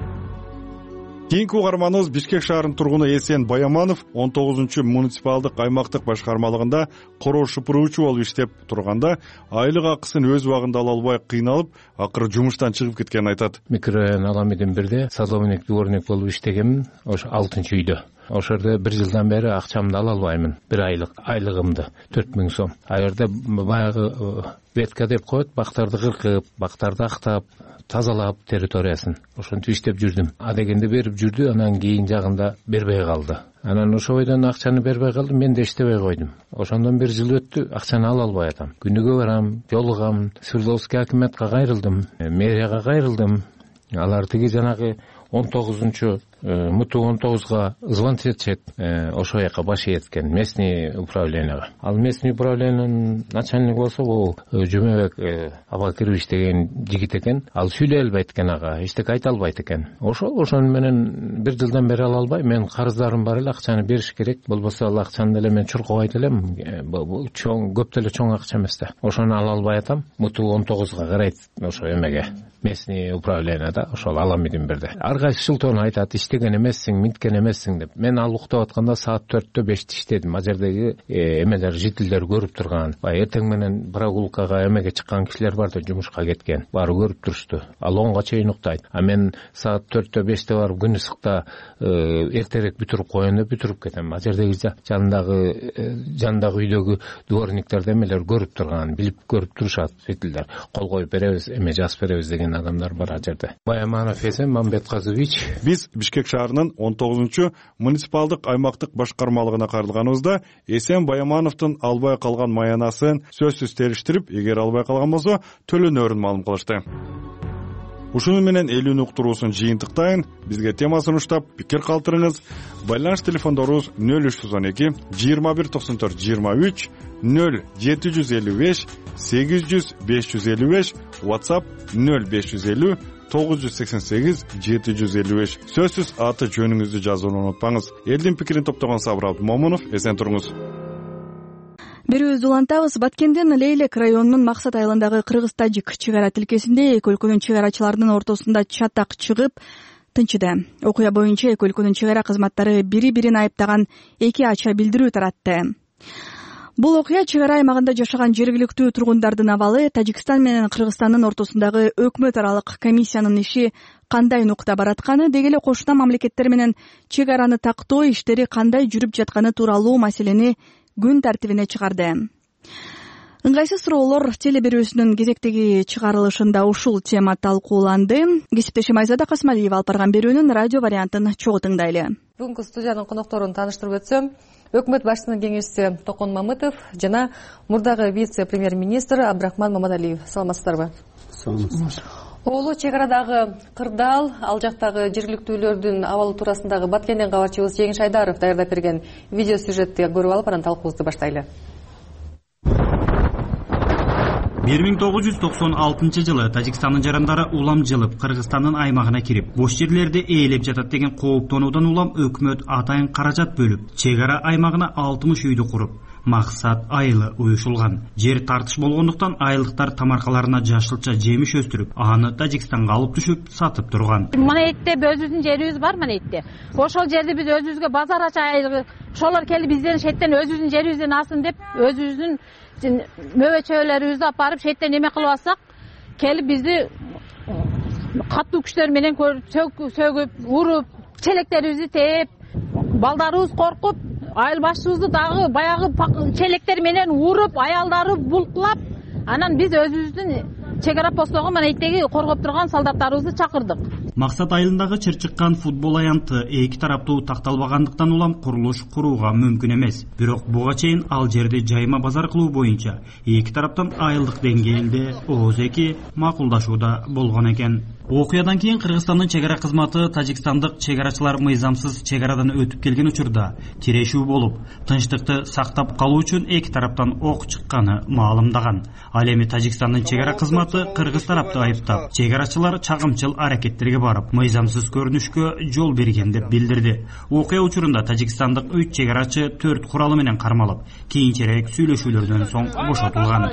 Кийинки угарманыбыз Бишкек шаарынын тургуну Эсен Баяманов он тогузунчу муниципалдык аймактык башкармалыгында короо шыпыруучу болуп иштеп турганда айлык акысын өз убагында ала албай кыйналып, акыры жумуштан чыгып кеткенин айтат. Микрорайон Аламедин бирде садовник, дворник болуп иштегенмин, ошо алтынчы үйдө. Ошол жерде бир жылдан бери акчамды ала албаймын. Бир айлык айлыгымды төрт миң сом. Ал жерде баягы ветка деп коет, бактарды кыркып, бактарды актап, тазалап территориясын. Ошентип иштеп жүрдүм. А дегенде берип жүрдү, анан кийин жагында бербей калды. Анан ошо бойдон акчаны бербей калды, мен де иштебей койдум. Ошондон бир жыл өттү, акчаны ала албай атам. Күнүгө барам, жолугам, Свердловский акиметке кайрылдым, мэрияга кайрылдым. Алар тиги жанагы он тогузунчу муту он тогузга звонить этишет, ошо жака баш эткен местный управленияга. Ал местный управлениянын начальниги болсо бул Жумебек Абакирович деген жигит экен. Ал сүйлөй албайт экен ага, эчтеке айта албайт экен. Ошол ошону менен бир жылдан бери ала албай, мен карыздарым бар эле, акчаны бериш керек. Болбосо ал акчаны деле мен чуркабайт элем. Бул чоң, көп деле чоң акча эмес да. Ошону ала албай атам. Муту он тогузга карайт ошо эмеге. Местный управленияда ошол Аламедин бирде. Ар кайсы жылтон айтат, иштеген эмессиң, мынткен эмессиң деп. Мен ал уктап атканда саат төрттө беште иштедим. Ал жердеги эмелер, жителдер көрүп турган. Бай эртең менен прогулкага эмеге чыккан кишилер бар да, жумушка кеткен. Баары көрүп турушту. Ал онго чейин уктайт. А мен саат төрттө беште барып күн ысыкта эртерээк бүтүрүп коеюн деп бүтүрүп кетем. Ал жердеги жандагы жандагы үйдөгү дворниктер эмелер көрүп турган, билип көрүп турушат жителдер. Кол коюп беребиз, эме жазып беребиз деген адамдар бар ал жерде. Баяманов Эсен Мамбетказович. Биз Бишкек шаарынын он тогузунчу муниципалдык аймактык башкармалыгына кайрылганыбызда Эсен Баямановдун албай калган маянасын сөзсүз териштирип, эгер албай калган болсо төлөнөрүн маалым кылышты. Ушуну менен элүүнү уктуруусун жыйынтыктайын. Бизге темасын уштап, пикир калтырыңыз. Байланыш телефондорубуз нөл үч жүз он эки жыйырма бир токсон төрт жыйырма үч, нөл жети жүз элүү беш сегиз жүз беш жүз элүү беш, WhatsApp нөл беш жүз элүү тогуз жүз сексен сегиз жети жүз элүү беш. Сөзсүз аты жөнүңүздү жазууну унутпаңыз. Элдин пикирин топтогон Сабыр Абдымомунов, эсен туруңуз. Берүүбүздү улантабыз. Баткендин Лейлек районунун Максат айылындагы кыргыз-тажик чек ара тилкесинде эки өлкөнүн чек арачыларынын ортосунда чатак чыгып тынчыды. Окуя боюнча эки өлкөнүн чек ара кызматтары бири-бирин айыптаган эки ача билдирүү таратты. Бул окуя чек ара аймагында жашаган жергиликтүү тургундардын абалы, Тажикстан менен Кыргызстандын ортосундагы өкмөт аралык комиссиянын иши кандай нукта баратканы, деги эле кошуна мамлекеттер менен чек араны тактоо иштери кандай жүрүп жатканы тууралуу маселени күн тартибине чыгарды. Ыңгайсыз суроолор теле берүүсүнүн кезектеги чыгарылышында ушул тема талкууланды. Кесиптешим Айзада Касмалиева алып барган берүүнүн радио вариантын чогуу тыңдайлы. Бүгүнкү студиянын конокторун тааныштырып өтсөм, өкмөт башчысынын кеңешчиси Токон Мамытов жана мурдагы вице-премьер-министр Абдрахман Мамадалиев. Саламатсыздарбы? Саламатсыздар. Оолу чек арадагы кырдаал, ал жактагы жергиликтүүлөрдүн абалы туурасындагы Баткенден кабарчыбыз Жеңиш Айдаров даярдап берген видео сюжетти көрүп алып, анан талкуубузду баштайлы. бир миң тогуз жүз токсон алтынчы жылы Тажикстандын жарандары улам жылып Кыргызстандын аймагына кирип, бош жерлерди ээлеп жатат деген кооптонуудан улам өкмөт атайын каражат бөлүп, чек ара аймагына алтымыш үйдү куруп, максат айылы уюшулган. Жер тартыш болгондуктан айылдыктар тамаркаларына жашылча жемиш өстүрүп, аны Тажикстанга алып түшүп сатып турган. Мына этте өзүбүздүн жерибиз бар, мына этте. Ошол жерди биз өзүбүзгө базар ачайлы, ошолор келип бизден шеттен өзүбүздүн жерибизден алсын деп, өзүбүздүн мөбөчөлөрүбүздү алып барып шеттен эме кылып алсак, келип бизди катуу күчтөр менен сөгүп, уруп, челектерибизди тээп, балдарыбыз коркуп, айыл башчыбызды дагы баягы челектер менен уруп, аялдары булкулап, анан биз өзүбүздүн чек ара постого мына иттеги коргоп турган солдаттарыбызды чакырдык. Максат айылындагы чыр-чыккан футбол аянты эки тараптуу такталбагандыктан улам курулуш курууга мүмкүн эмес. Бирок буга чейин ал жерди жайма базар кылуу боюнча эки тараптан айылдык деңгээлде ооз эки макулдашууда болгон экен. Окуядан кийин Кыргызстандын чек ара кызматы тажикстандык чек арачылар мыйзамсыз чек арадан өтүп келген учурда тирешүү болуп, тынчтыкты сактап калуу үчүн эки тараптан ок чыкканы маалымдаган. Ал эми Тажикстандын чек ара кызматы кыргыз тарапты айыптап, чек арачылар чагымчыл аракеттерге барып, мыйзамсыз көрүнүшкө жол берген деп билдирди. Окуя учурунда тажикстандык үч чек арачы төрт куралы менен кармалып, кийинчерээк сүйлөшүүлөрдөн соң бошотулган.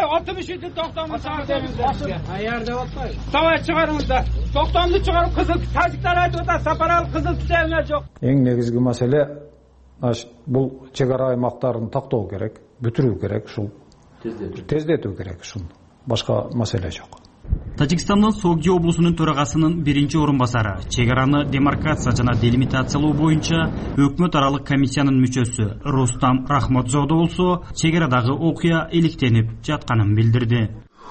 Токтомду чыгарып, кызыл тажиктар айтып атат, сапаралык кызыл тиземне жок. Эң негизги маселе бул чек ара аймактарын тактоо керек, бүтүрүү керек, ушул тездетүү керек, ушул башка маселе жок. Тажикстандын Согди облусунун төрагасынын биринчи орун басары, чек араны демаркация жана делимитациялоо боюнча өкмөт аралык комиссиянын мүчөсү Рустам Рахматзода болсо, чек арадагы окуя иликтенип жатканын билдирди.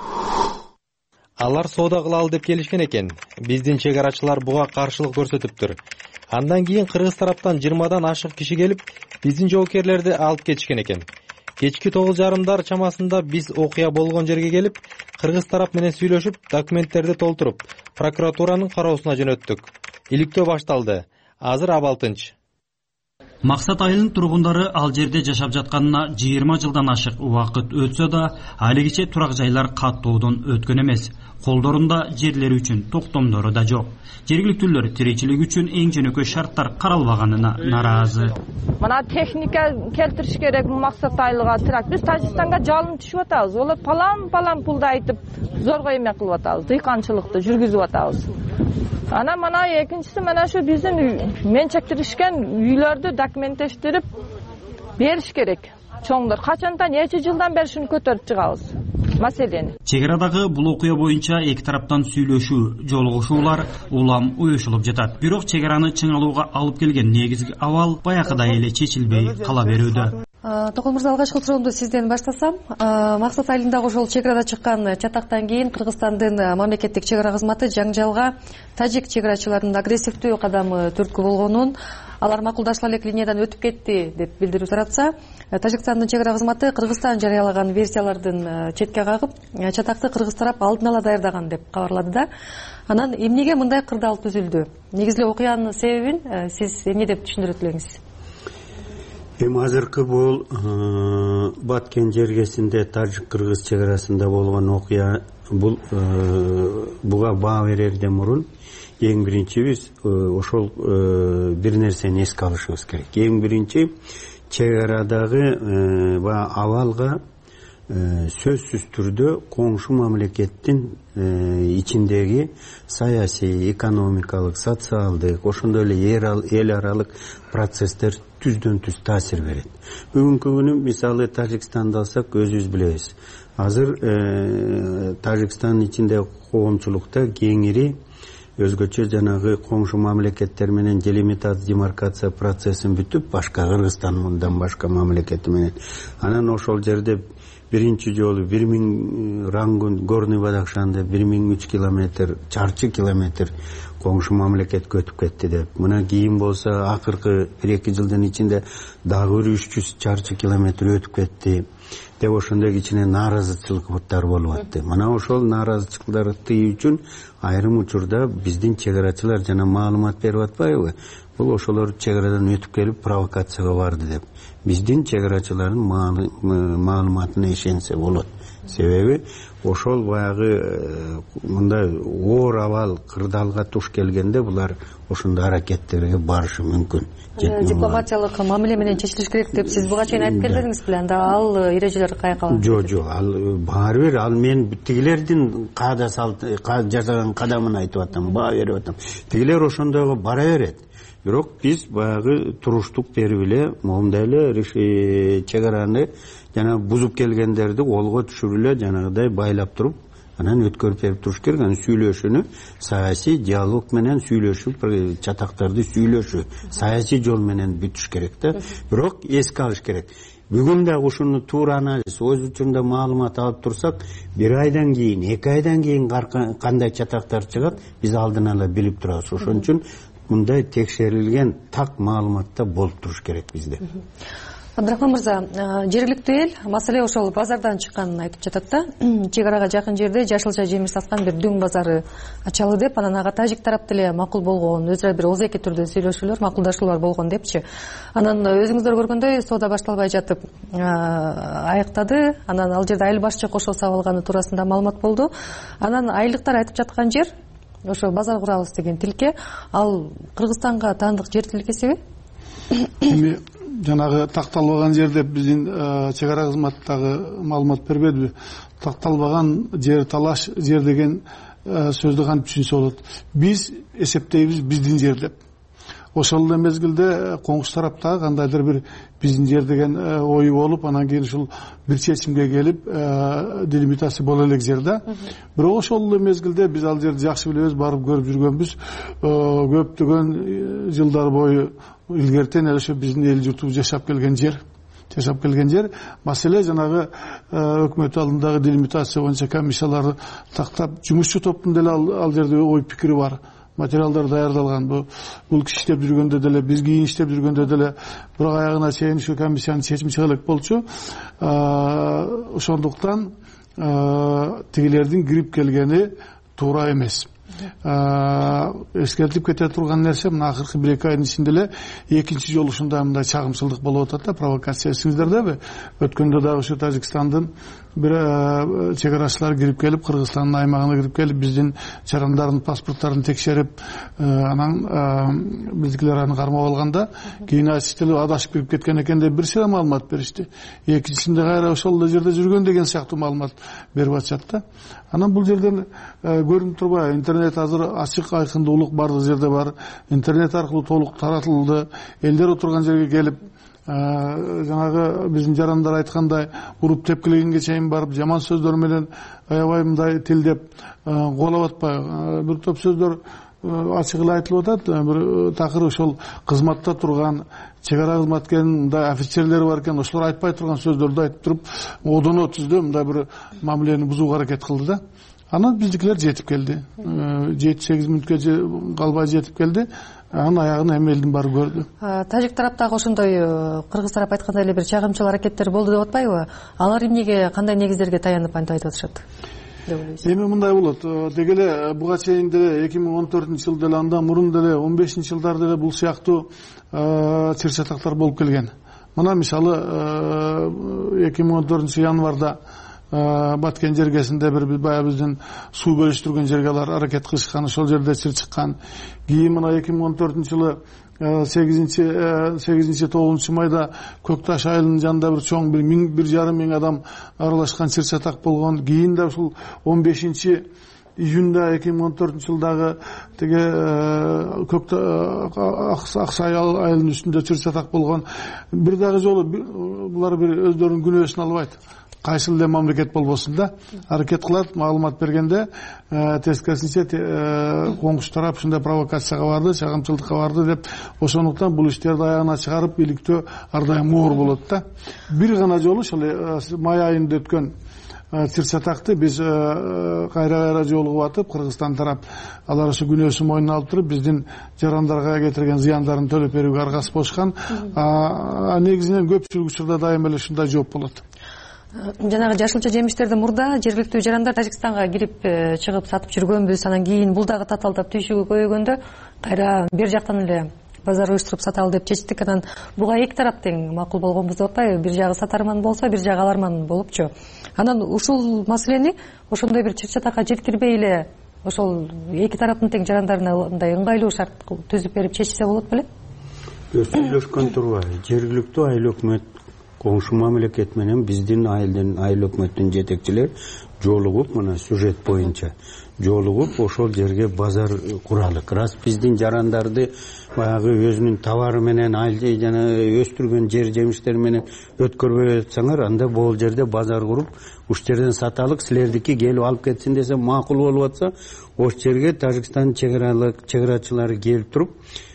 Алар соода кылалы деп келишкен экен. Биздин чек арачылар буга каршылык көрсөтүптүр. Андан кийин кыргыз тараптан жыйырмадан ашык киши келип, биздин жоокерлерди алып кетишкен экен. Кечки тогуз жарымдар чамасында биз окуя болгон жерге келип, кыргыз тарап менен сүйлөшүп, документтерди толтуруп, прокуратуранын кароосуна жөнөттүк. Иликтөө башталды. Азыр абал тынч. Максат айылынын тургундары ал жерде жашап жатканына жыйырма жылдан ашык убакыт өтсө да, алигиче турак жайлар каттоодон өткөн эмес. Колдорунда жерлери үчүн токтомдору да жок. Жергиликтүүлөр тиричилик үчүн эң жөнөкөй шарттар каралбаганына нааразы. Мына техника келтириш керек Максат айылга трак. Биз Тажикстанга жалын түшүп атабыз. Олар палан-палан пулду айтып, зорго эме кылып атабыз. Дыйканчылыкты жүргүзүп атабыз. Ана мана экинчиси мана шу биздин менчектиришкен үйлөрдү документтештирип бериш керек. Чоңдор качандан нече жылдан бери шуну көтөрүп чыгабыз маселени. Чек арадагы бул окуя боюнча эки тараптан сүйлөшүү, жолугушуулар улам уюшулуп жатат. Бирок чек араны чыңалууга алып келген негизги абал баягыдай эле чечилбей кала берүүдө. Токон мырза, алгачкы суроомду сизден баштасам, Максат айылындагы ошол чек арада чыккан чатактан кийин Кыргызстандын мамлекеттик чек ара кызматы жаңжалга тажик чек арачыларынын агрессивдүү кадамы түрткү болгонун, алар макулдашыла элек линиядан өтүп кетти деп билдирүү таратса, Тажикстандын чек ара кызматы Кыргызстан жарыялаган версиялардын четке кагып, чатакты кыргыз тарап алдын ала даярдаган деп кабарлады да. Анан эмнеге мындай кырдаал түзүлдү? Негизи окуянын себебин сиз эмне деп түшүндүрөт элеңиз? Эми азыркы бул Баткен жергесинде тажик-кыргыз чек арасында болгон окуя, бул буга баа берерден мурун эң биринчи биз ошол бир нерсени эске алышыбыз керек. Эң биринчи чек арадагы абалга сөзсүз түрдө коңшу мамлекеттин ичиндеги саясий, экономикалык, социалдык, ошондой эле эл аралык процесстер түздөн түз таасир берет. Бүгүнкү күнү мисалы Тажикстанды алсак, өзүбүз билебиз. Азыр Тажикстандын ичинде коомчулукта кеңири өзгөчө жанагы коңшу мамлекеттер менен делимитация, демаркация процессин бүтүп, башка Кыргызстандан башка мамлекети менен. Анан ошол жерде биринчи жолу бир миң Рангун, Горный Бадахшанда бир миң үч километр, чарчы километр коңшу мамлекетке өтүп кетти деп. Мына кийин болсо акыркы бир эки жылдын ичинде дагы үч жүз чарчы километр өтүп кетти деп ошондой кичине нааразычылыктар болуп атты. Мына ошол нааразычылыктарды тыюу үчүн айрым учурда биздин чек арачылар жана маалымат берип атпайбы? Бул ошолор чек арадан өтүп келип провокацияга барды деп. биздин чек арачылардын маалыматына ишенсе болот. Себеби ошол баягы мындай оор абал кырдаалга туш келгенде булар ошондой аракеттерге барышы мүмкүн. Дипломатиялык мамиле менен чечилиш керек деп сиз буга чейин айтып келдиңиз беле? Анда ал эрежелер кая калат? Жок, жок, ал баары бир, ал мен тигилердин каада салт жасаган кадамын айтып атам, баа берип атам. Тигилер ошондойго бара берет. Бирок биз баягы туруштук берип эле, момундай эле чек араны жана бузуп келгендерди колго түшүрүп эле жанагыдай байлап туруп, анан өткөрүп берип туруш керек. Анан сүйлөшүүнү саясий диалог менен сүйлөшүп, чатактарды сүйлөшүү, саясий жол менен бүтүш керек да. Бирок эске алыш керек. Бүгүн дагы ушуну туура анализ, өз учурунда маалымат алып турсак, бир айдан кийин, эки айдан кийин кандай чатактар чыгат, биз алдын ала билип турабыз. Ошон үчүн мындай текшерилген так маалыматта болуп туруш керек бизде. Абдрахман мырза, жергиликтүү эл маселе ошол базардан чыкканын айтып жатат да. Чек арага жакын жерде жашылча жемиш саткан бир дөң базары ачалы деп, анан ага тажик тарап деле макул болгон, өз ара бир озеки түрдө сүйлөшүүлөр, макулдашуулар болгон депчи. Анан өзүңүздөр көргөндөй соода башталбай жатып аяктады. Анан ал жерде айыл башчы кошо сабылганы туурасында маалымат болду. Анан айылдыктар айтып жаткан жер ошо базар курабыз деген тилке, ал Кыргызстанга таандык жер тилкесиби? Эми жанагы такталбаган жер деп биздин чек ара кызматтагы маалымат бербедиби? Такталбаган жер, талаш жер деген сөздү кантип түшүнсө болот? Биз эсептейбиз биздин жер деп. Ошол эле мезгилде коңшу тараптагы кандайдыр бир биздин жер деген ою болуп, анан кийин ушул бир чечимге келип, делимитация боло элек жер да. Бирок ошол эле мезгилде биз ал жерди жакшы билебиз, барып көрүп жүргөнбүз. Көптөгөн жылдар бою илгертен эле ошо биздин эл журтубуз жашап келген жер. Жашап келген жер. Маселе жанагы өкмөт алдындагы делимитация боюнча комиссияларды тактап, жумушчу топтун деле ал жерде ой пикири бар. Материалдар даярдалган. Бул киши иштеп жүргөндө деле, биз кийин иштеп жүргөндө деле, бирок аягына чейин ушу комиссиянын чечими чыга элек болчу. Ошондуктан тигилердин кирип келгени туура эмес. Эскертип кете турган нерсе, мына акыркы бир эки айдын ичинде эле экинчи жолу ушундай мындай чагымчылдык болуп атат да, провокация. Эсиңиздердеби? Өткөндө дагы ушу Тажикстандын бир чек арачылар кирип келип, Кыргызстандын аймагына кирип келип, биздин жарандардын паспорттарын текшерип, анан биздикилер аны кармап алганда, кийин айтышты эле адашып кирип кеткен экен деп бир сыйра маалымат беришти. Экинчисинде кайра ошол эле жерде жүргөн деген сыяктуу маалымат берип атышат да. Анан бул жерден көрүнүп турбайбы? Интернет азыр ачык, айкындуулук бардык жерде бар. Интернет аркылуу толук таратылды. Элдер отурган жерге келип, жанагы биздин жарандар айткандай уруп тепкилегенге чейин барып, жаман сөздөр менен аябай мындай тилдеп кубалап атпайбы? Бир топ сөздөр ачык эле айтылып атат. Бир такыр ошол кызматта турган чек ара кызматкеринин мындай офицерлери бар экен, ошолор айтпай турган сөздөрдү айтып туруп, одоно түздө мындай бир мамилени бузууга аракет кылды да. Анан биздикилер жетип келди. жети сегиз мүнөткө калбай жетип келди. Анын аягын эми элдин баары көрдү. Тажик тараптагы ошондой кыргыз тарап айткандай эле бир чагымчыл аракеттер болду деп атпайбы? Алар эмнеге, кандай негиздерге таянып антип айтып атышат? Эми мындай болот. Деги эле буга чейин деле эки миң он төртүнчү жылы деле, андан мурун деле он бешинчи жылдарда деле бул сыяктуу чыр чатактар болуп келген. Мына мисалы эки миң он төртүнчү январда Баткен жергесинде бир баягы биздин суу бөлүштүргөн жерге алар аракет кылышкан, ошол жерде чыр чыккан. Кийин мына эки миң он төртүнчү жылы сегизинчи тогузунчу майда Көк Таш айылынын жанында бир чоң бир миң бир жарым миң адам аралашкан чыр чатак болгон. Кийин да ушул он бешинчи июнда эки миң он төртүнчү жылдагы теге Көк Аксай айылынын үстүндө чыр чатак болгон. Бир дагы жолу булар бир өздөрүнүн күнөөсүн албайт. Кайсыл эле мамлекет болбосун да, аракет кылат, маалымат бергенде тескерисинче коңшу тарап ушундай провокацияга барды, чагымчылыкка барды деп, ошондуктан бул иштерди аягына чыгарып иликтөө ар дайым оор болот да. Бир гана жолу ошол май айында өткөн чыр чатакты биз кайра-кайра жолугуп атып, Кыргызстан тарап алар ошо күнөөсүн мойнуна алып туруп, биздин жарандарга кетирген зыяндарын төлөп берүүгө аргасыз болушкан. Негизинен көпчүлүк учурда дайыма эле ушундай жооп болот. Жанагы жашылча жемиштерди мурда жергиликтүү жарандар Тажикстанга кирип чыгып сатып жүргөнбүз, анан кийин бул дагы татаалдап түйшүгү көйгөндө кайра бер жактан эле базар уюштуруп саталы деп чечтик. Анан буга эки тарап тең макул болгонбуз деп атпайбы? Бир жагы сатарман болсо, бир жагы аларман болупчу. Анан ушул маселени ошондой бир чыр-чатакка жеткирбей эле ошол эки тараптын тең жарандарына мындай ыңгайлуу шарт түзүп берип чечсе болот беле? Сүйлөшкөн турбайбы? Жергиликтүү айыл өкмөт коңшу мамлекет менен биздин айылдын айыл өкмөттүн жетекчилер жолугуп, мына сюжет боюнча жолугуп ошол жерге базар куралык. Раз биздин жарандарды баягы өзүнүн товары менен айыл жана өстүргөн жер жемиштер менен өткөрбөй атсаңар, анда бул жерде базар куруп, уш жерден саталык, силердики келип алып кетсин десе макул болуп атса, ош жерге Тажикстан чегаралык чегарачылары келип туруп,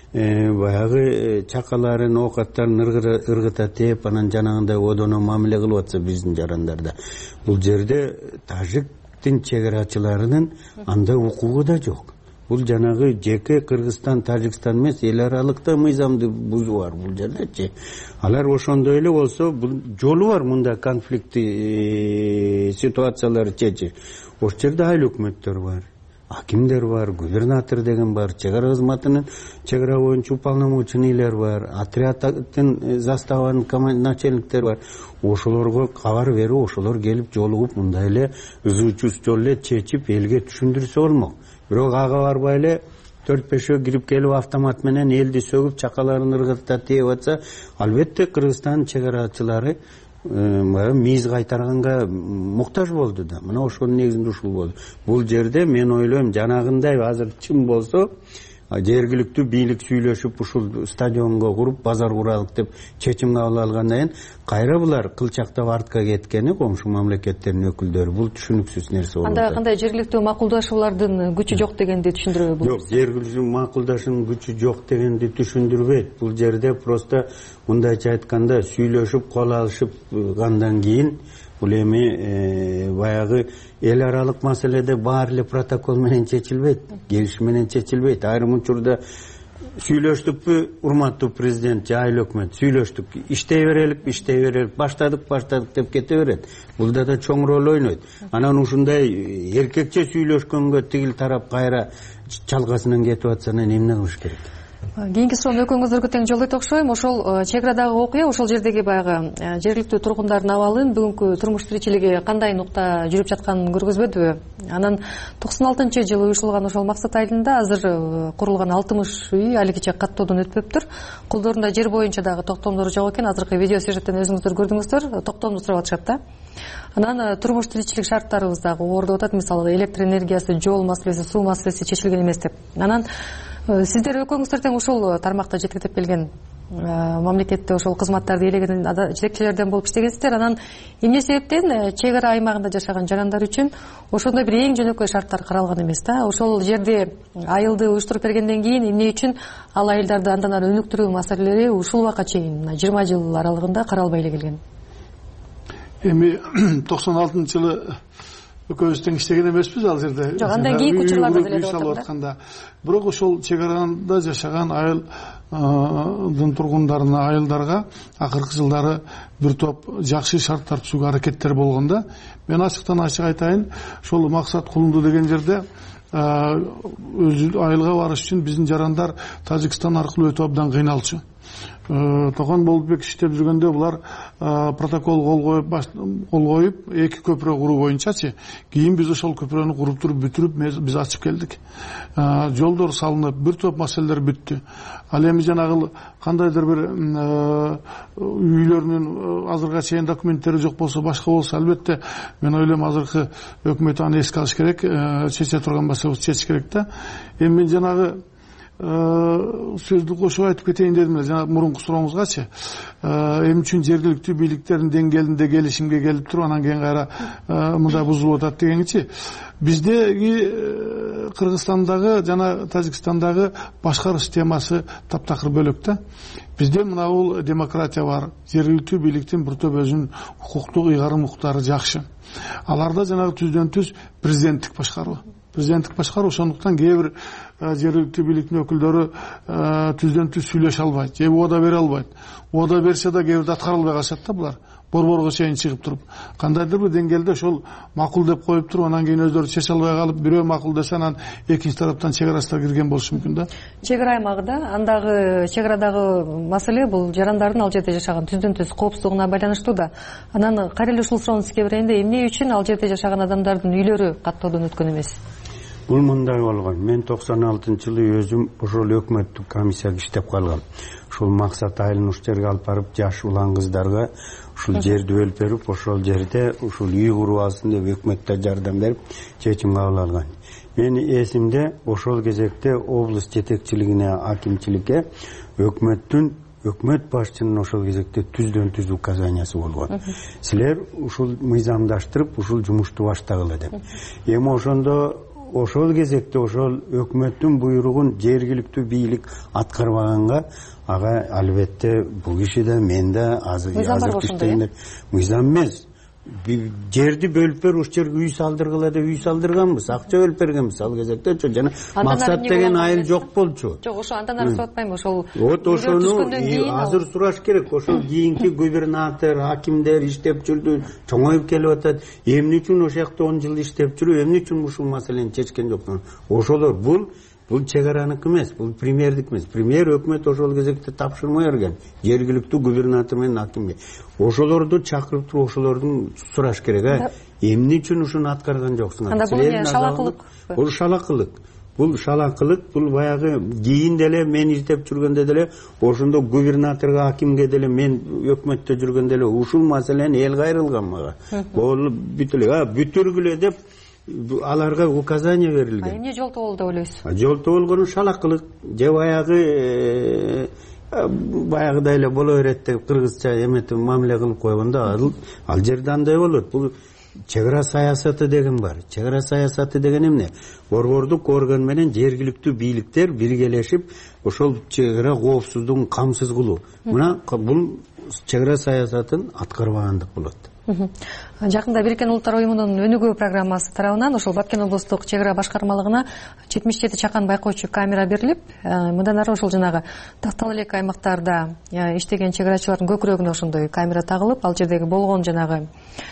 баягы чакаларын, оокаттарын ыргыта тээп, анан жанагындай одоно мамиле кылып атса биздин жарандарда. Бул жерде тажиктин чегарачыларынын андай укугу да жок. Бул жанагы жеке Кыргызстан, Тажикстан эмес, эл аралыкта мыйзамды бузуу бар бул жердечи. Алар ошондой эле болсо, бул жолу бар мында конфликти ситуацияларды чечиш. Ош жерде айыл өкмөттөр бар, акимдер бар, губернатор деген бар, чегара кызматынын чегара боюнча уполномоченныйлер бар, отрядтын заставанын начальниктер бар. Ошолорго кабар берип, ошолор келип жолугуп мындай эле ызы чуз жол эле чечип элге түшүндүрсө болмок. Бирок ага барбай эле төрт бешөө кирип келип автомат менен элди сөгүп чакаларын ыргыта тээп атса, албетте Кыргызстан чегарачылары мийиз кайтарганга муктаж болду да. Мына ошонун негизинде ушул болду. Бул жерде мен ойлойм, жанагындай азыр чын болсо, жергиликтүү бийлик сүйлөшүп ушул стадионго куруп базар куралык деп чечим кабыл алгандан кийин кайра булар кылчактап артка кеткени коңшу мамлекеттердин өкүлдөрү, бул түшүнүксүз нерсе болот. Анда кандай жергиликтүү макулдашуулардын күчү жок дегенди түшүндүрөбү? Жок, жергиликтүү макулдашуунун күчү жок дегенди түшүндүрбөйт. Бул жерде просто мындайча айтканда сүйлөшүп кол алышыпгандан кийин бул эми баягы эл аралык маселеде баары эле протокол менен чечилбейт, келишим менен чечилбейт. Айрым учурда сүйлөштүкпү, урматтуу президент же айыл өкмөт, сүйлөштүк, иштей берелик, иштей берелик, баштадык, баштадык деп кете берет. Булда да чоң роль ойнойт. Анан ушундай эркекче сүйлөшкөнгө тигил тарап кайра чалкасынан кетип атса, эмне кылыш керек? Кийинки суроону экөөңүздөргө тең жолдойт окшойм. Ошол чегарадагы окуя, ошол жердеги баягы жергиликтүү тургундардын абалын, бүгүнкү турмуш тиричилиги кандай нукта жүрүп жатканын көргөзбөдүбү? Анан токсон алтынчы жылы уюштурулган ошол максат айылында азыр курулган алтымыш үй алигиче каттоодон өтпөптүр. Колдорунда жер боюнча дагы токтомдор жок экен. Азыркы видео сюжеттен өзүңүздөр көрдүңүздөр, токтомду сурап атышат да. Анан турмуш тиричилик шарттарыбыз дагы оордоп атат. Мисалы электр энергиясы, жол маселеси, суу маселеси чечилген эмес деп. Анан сиздер экөөңүздөр тең ушул тармакта жетектеп келген мамлекетте ошол кызматтарды ээлеген жетекчилерден болуп иштегенсиздер. Анан эмне себептен чек ара аймагында жашаган жарандар үчүн ошондой бир эң жөнөкөй шарттар каралган эмес да? Ошол жерде айылды уюштуруп бергенден кийин эмне үчүн ал айылдарды андан ары өнүктүрүү маселелери ушул убакка чейин жыйырма жыл аралыгында каралбай эле келген? Эми токсон алтынчы жылы экөөбүз тең иштеген эмеспиз ал жерде. Жок, андан кийинки учурларда деле деп атканда. Бирок ошол чек арада жашаган айылдын тургундарына, айылдарга акыркы жылдары бир топ жакшы шарттар түзүүгө аракеттер болгондо, мен ачыктан ачык айтайын, ошол максат кулунду деген жерде өз айылга барыш үчүн биздин жарандар Тажикстан аркылуу өтүп абдан кыйналчу. Тохон Болотбек иштеп жүргөндө булар протокол кол коюп кол коюп эки көпүрө куруу боюнчачы, кийин биз ошол көпүрөнү куруп туруп бүтүрүп биз ачып келдик. Жолдор салынып, бир топ маселелер бүттү. Ал эми жанагы кандайдыр бир үйлөрүнүн азыркыга чейин документтери жок болсо, башка болсо, албетте мен ойлойм азыркы өкмөт аны эске алыш керек, чече турган маселебизди чечиш керек да. Эми мен жанагы сөздү кошуп айтып кетейин дедим эле, жана мурунку сурооңузгачы. Эми үчүн жергиликтүү бийликтердин деңгээлинде келишимге келип туруп, анан кийин кайра мындай бузулуп атат дегенчи. Биздеги Кыргызстандагы жана Тажикстандагы башкаруу системасы таптакыр бөлөк да. Бизде мына бул демократия бар, жергиликтүү бийликтин бир топ өзүнүн укуктук ыйгарым укуктары жакшы. Аларда жанагы түздөн түз президенттик башкаруу. Президенттик башкаруу, ошондуктан кээ бир жергиликтүү бийликтин өкүлдөрү түздөн түз сүйлөшө албайт, же убада бере албайт. Убада берсе да кээ бирде аткара албай калышат да булар. борборго чейин чыгып туруп кандайдыр бир деңгээлде ошол макул деп коюп туруп анан кийин өздөрү чече албай калып бирөө макул десе анан экинчи тараптан чек арасына кирген болушу мүмкүн да. чек ара аймагында андагы чек арадагы маселе бул жарандардын ал жерде жашаган түздөн түз коопсуздугуна байланыштуу да. Анан кайра эле ушул суроону сизге берейин да, эмне үчүн ал жерде жашаган адамдардын үйлөрү каттоодон өткөн эмес? Бул мындай болгон. Мен токсон алтынчы жылы өзүм ошол өкмөттүк комиссияда иштеп калгам. Ушул максат айылын ушул жерге алып барып, жаш улан кыздарга ушул жерди бөлүп берип, ошол жерде ушул үй куруп алсын деп өкмөттө жардам берип, чечим кабыл алган. Мен эсимде ошол кезекте облус жетекчилигине, акимчиликке өкмөттүн өкмөт башчынын ошол кезекте түздөн түз указаниясы болгон. Силер ушул мыйзамдаштырып, ушул жумушту баштагыла деп. Эми ошондо ошол кезекте ошол өкмөттүн буйругун жергиликтүү бийлик аткарбаганга, ага албетте бул киши да мен да азыр иштейин мыйзам эмес. Жерди бөлүп берип ушул жерге үй салдыргыла деп үй салдырганбыз, акча бөлүп бергенбиз ал кезектечи. Жана максат деген айыл жок болчу. Жок, ошо андан ары сурап атпайм, ошол вот ошону азыр сураш керек. Ошол кийинки губернатор, акимдер иштеп жүрдү, чоңоюп келип атат. Эмне үчүн ошол жакта он жыл иштеп жүрүп, эмне үчүн ушул маселени чечкен жоксуң? Ошолор бул Бул чек араныкы эмес, бул премьердик эмес. Премьер өкмөт ошол кезекте тапшырма берген. Жергиликтүү губернатор менен акимге. Ошолорду чакырып туруп, ошолордун сураш керек, а? Эмне үчүн ушуну аткарган жоксуңар? Анда бул эмне шалакылык? Бул шалакылык. Бул шалакылык, бул баягы кийин деле мен издеп жүргөндө деле, ошондо губернаторго, акимге деле мен өкмөттө жүргөндө деле ушул маселени эл кайрылган мага. Бул бүт эле, а бүтүргүлө деп аларга указание берилген. Эмне жолтоо болду деп ойлойсуз? Жолтоо болгону шалакылык, же баягы баягыдай эле боло берет деп кыргызча эметип мамиле кылып койгондо ал жерде андай болот. Бул чек ара саясаты деген бар. Чек ара саясаты деген эмне? Борбордук орган менен жергиликтүү бийликтер биргелешип, ошол чек ара коопсуздугун камсыз кылуу. Мына бул чек ара саясатын аткарбагандык болот. Жакында Бириккен Улуттар уюмунун өнүгүү программасы тарабынан ошол Баткен облустук чек ара башкармалыгына жетимиш жети чакан байкоочу камера берилип, мындан ары ошол жанагы тактала элек аймактарда иштеген чек арачылардын көкүрөгүнө ошондой камера тагылып, ал жердеги болгон жанагы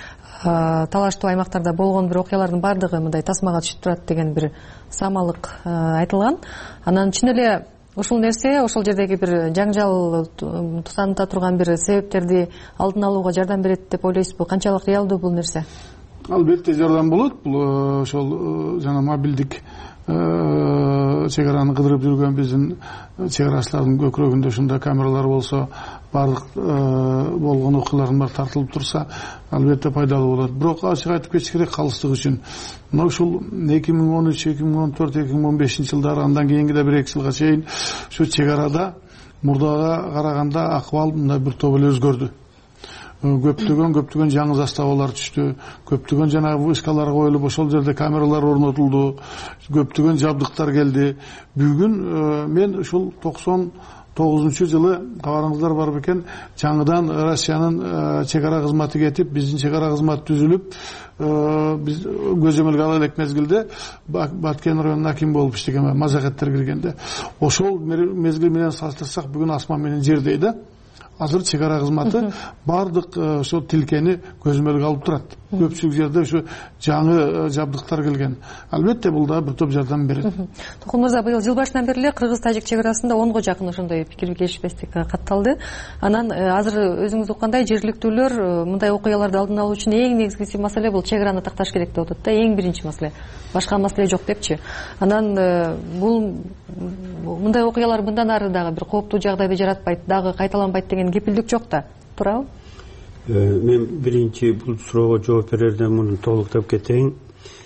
талаштуу аймактарда болгон бир окуялардын баардыгы мындай тасмага түшүп турат деген бир самалык айтылган. Анан чын эле ушул нерсе ошол жердеги бир жаңжал тутаныта турган бир себептерди алдын алууга жардам берет деп ойлойсузбу? Канчалык реалдуу бул нерсе? Албетте жардам болот. Бул ошол жана мобилдик чек араны кыдырып жүргөн биздин чек арачылардын көкүрөгүндө ушундай камералар болсо, баардык болгон окуялардын баары тартылып турса, албетте пайдалуу болот. Бирок ачык айтып кетиш керек калыстык үчүн. Мына ушул эки миң он үч, эки миң он төрт, эки миң он бешинчи жылдары, андан кийинки да бир эки жылга чейин ушу чек арада мурдага караганда акыбал мындай бир топ эле өзгөрдү. Көптөгөн көптөгөн жаңы заставалар түштү, көптөгөн жанагы вышкалар коюлуп, ошол жерде камералар орнотулду, көптөгөн жабдыктар келди. Бүгүн мен ушул токсон тогузунчу жылы кабарыңыздар бар бекен, жаңыдан Россиянын чек ара кызматы кетип, биздин чек ара кызмат түзүлүп, биз көзөмөлгө ала элек мезгилде Баткен районунун акими болуп иштеген мазакеттер киргенде. Ошол мезгил менен салыштырсак, бүгүн асман менен жердей да. Азыр чек ара кызматы баардык ошо тилкени көзөмөлгө алып турат. Көпчүлүк жерде ошо жаңы жабдыктар келген. Албетте бул да бир топ жардам берет. Токун мырза, быйыл жыл башынан бери эле кыргыз-тажик чек арасында онго жакын ошондой пикир келишпестик катталды. Анан азыр өзүңүз уккандай жергиликтүүлөр мындай окуяларды алдын алуу үчүн эң негизгиси маселе бул чек араны такташ керек деп атат да, эң биринчи маселе. Башка маселе жок депчи. Анан бул мындай окуялар мындан ары дагы бир кооптуу жагдайды жаратпайт, дагы кайталанбайт деген кепилдик жок да, туурабы? Мен биринчи бул суроого жооп берерден муну толуктап кетейин.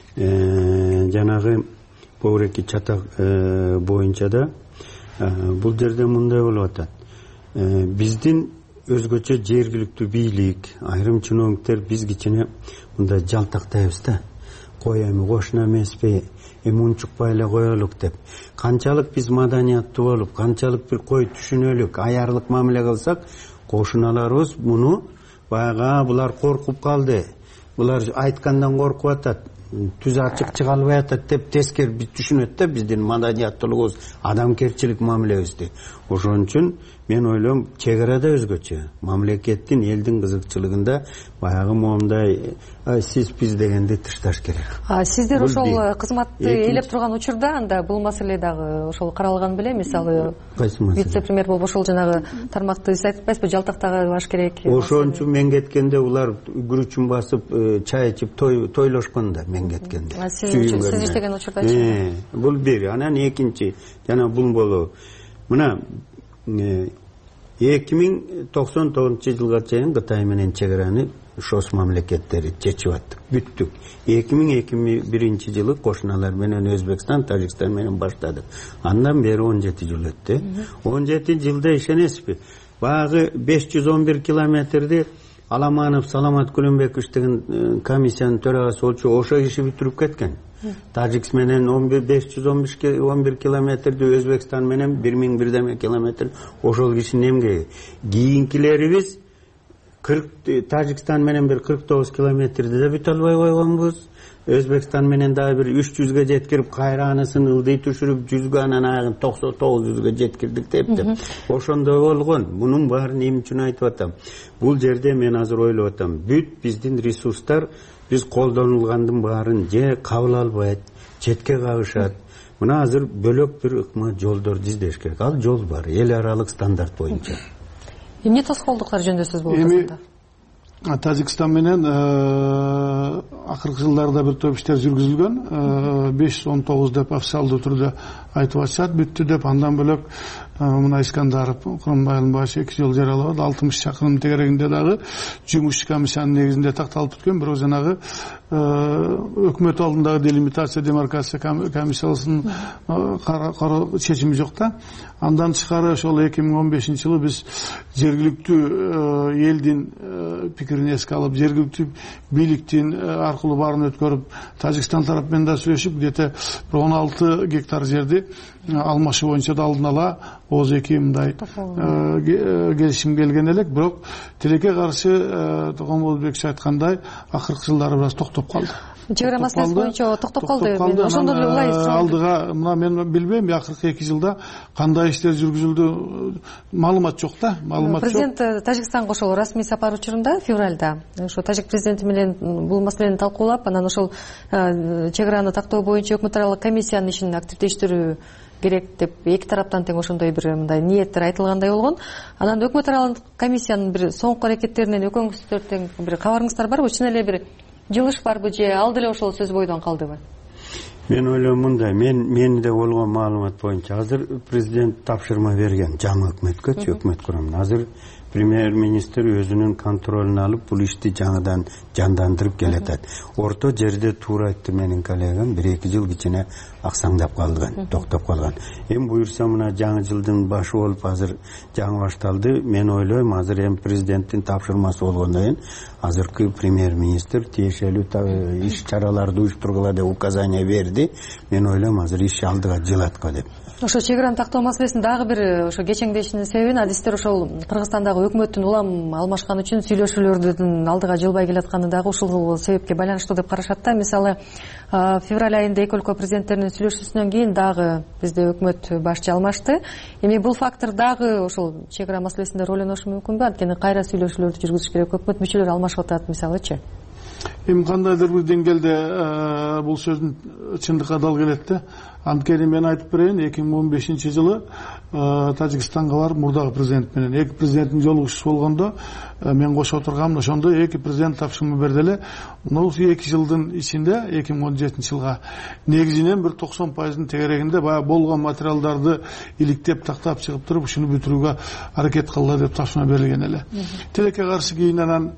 Жанагы Бовреки чатак боюнча да бул жерде мындай болуп атат. Биздин өзгөчө жергиликтүү бийлик, айрым чиновниктер биз кичине мындай жалтактайбыз да. Кой эми кошуна эмеспи, эми унчукпай эле коелук деп. Канчалык биз маданияттуу болуп, канчалык бир кой түшүнөлүк, аярлык мамиле кылсак, кошуналарыбыз муну баягы булар коркуп калды. Булар айткандан коркуп атат. түз ачык чыга албай атат деп тескери түшүнөт да биздин маданияттуулугубуз, адамгерчилик мамилебизди. Ошон үчүн мен ойлойм, чек арада өзгөчө. Мамлекеттин, элдин кызыкчылыгында баягы моундай сиз биз дегенди тышташ керек. Сиздер ошол кызматты ээлеп турган учурда анда бул маселе дагы ошол каралган беле? Мисалы, вице-премьер болуп ошол жанагы тармакты сиз айтып атпайсызбы, жалтактагыбаш керек. Ошон үчүн мен кеткенде улар күрүчүн басып, чай ичип тойлошкон да мен кеткенде. Сиз иштеген учурдачы? Бул бир. Анан экинчи, жана бул болобу. Мына эки миң токсон тогузунчу жылга чейин Кытай менен чек араны шос мамлекеттери чечип аттык, бүттүк. эки миң эки биринчи жылы кошуналар менен Өзбекстан, Тажикстан менен баштадык. Андан бери он жети жыл өттү. он жети жылда ишенесизби? Баягы беш жүз он бир километрди Аламанов Саламат Күлөнбеков деген комиссиянын төрагасы болчу, ошо киши бүтүрүп кеткен. Тажикс менен беш жүз он бир километрди, Өзбекстан менен бир миң бирдеме километр ошол кишинин эмгеги. Кийинкилерибиз Тажикстан менен бир кырк тогуз километрди да бүтө албай койгонбуз. Өзбекстан менен дагы бир үч жүзгө жеткирип, кайра анысын ылдый түшүрүп, жүзгө анан аягын токсон тогуз жүзгө жеткирдик деп. Ошондой болгон. Мунун баарын эмне үчүн айтып атам? Бул жерде мен азыр ойлоп атам, бүт биздин ресурстар биз колдонулгандын баарын же кабыл албайт, четке кагышат. Мына азыр бөлөк бир ыкма жолдорду издеш керек. Ал жол бар, эл аралык стандарт боюнча. Эмне тоскоолдуктар жөнүндө сөз болуп жатат? Тажикстан менен акыркы жылдарда бир топ иштер жүргүзүлгөн. беш жүз он тогуз деп официалдуу түрдө айтып атышат, бүттү деп. Андан бөлөк мына Искандаров, Курманбай башы эки жол жаралабады. алтымыш чакырым тегерегинде дагы жумуш комиссиянын негизинде такталып бүткөн. Бирок жанагы өкмөт алдындагы делимитация, демаркация комиссиясынын чечими жок да. Андан тышкары ошол эки миң он бешинчи жылы биз жергиликтүү элдин пикирин эске алып, жергиликтүү бийликтин аркылуу баарын өткөрүп, Тажикстан тарап менен да сүйлөшүп, где-то он алты гектар жерди алмашуу боюнча да алдын ала ооз эки мындай келишим келген элек. Бирок тилекке каршы Токомболбеков айткандай, акыркы жылдары бир аз токтоп калды. Чек ара маселеси боюнча токтоп калды. Ошондо эле улай алдыга мына мен билбейм, акыркы эки жылда кандай иштер жүргүзүлдү, маалымат жок да, маалымат жок. Президент Тажикстанга ошол расмий сапар учурунда февралда ошо тажик президенти менен бул маселени талкуулап, анан ошол чек араны тактоо боюнча өкмөт аралык комиссиянын ишин активдештирүү керек деп эки тараптан тең ошондой бир мындай ниеттер айтылгандай болгон. Анан өкмөт аралык комиссиянын бир соңку аракеттеринен экөөңүздөр тең бир кабарыңыздар барбы? Чын эле бир жылыш барбы же ал деле ошол сөз бойдон калдыбы? Мен ойлойм мындай, мен менде болгон маалымат боюнча азыр президент тапшырма берген жаңы өкмөткө, өкмөт курамына. Азыр премьер-министр өзүнүн контролуна алып, бул ишти жаңыдан жандандырып келатат. Орто жерде туура айтты менин коллегам, бир эки жыл кичине аксаңдап калган, токтоп калган. Эми буюрса мына жаңы жылдын башы болуп азыр жаңы башталды. Мен ойлойм азыр эми президенттин тапшырмасы болгондон кийин азыркы премьер-министр тиешелүү иш чараларды уюштургула деп указание берди. Мен ойлойм азыр иш алдыга жылат го деп. Ошо чек араны тактоо маселесин дагы бир ошо кечеңдешинин себебин адистер ошол Кыргызстандагы өкмөттүн улам алмашкан үчүн сүйлөшүүлөрдүн алдыга жылбай келатканы дагы ушул себепке байланыштуу деп карашат да. Мисалы, февраль айында эки өлкө президенттеринин сүйлөшүүсүнөн кийин дагы бизде өкмөт башчы алмашты. Эми бул фактор дагы ошол чек ара маселесинде роль ойношу мүмкүнбү? Анткени кайра сүйлөшүүлөрдү жүргүзүш керек, өкмөт мүчөлөрү алмашып атат мисалычы. Эми кандайдыр бир деңгээлде бул сөздүн чындыкка дал келет да. Анткени мен айтып берейин, эки миң он бешинчи жылы Тажикстанга барып мурдагы президент менен эки президенттин жолугушуусу болгондо мен кошо отургам, ошондо эки президент тапшырма берди эле. Мына эки жылдын ичинде эки миң он жетинчи жылга негизинен бир токсон пайыздын тегерегинде баягы болгон материалдарды иликтеп тактап чыгып туруп, ушуну бүтүрүүгө аракет кылгыла деп тапшырма берилген эле. Тилекке каршы кийин анан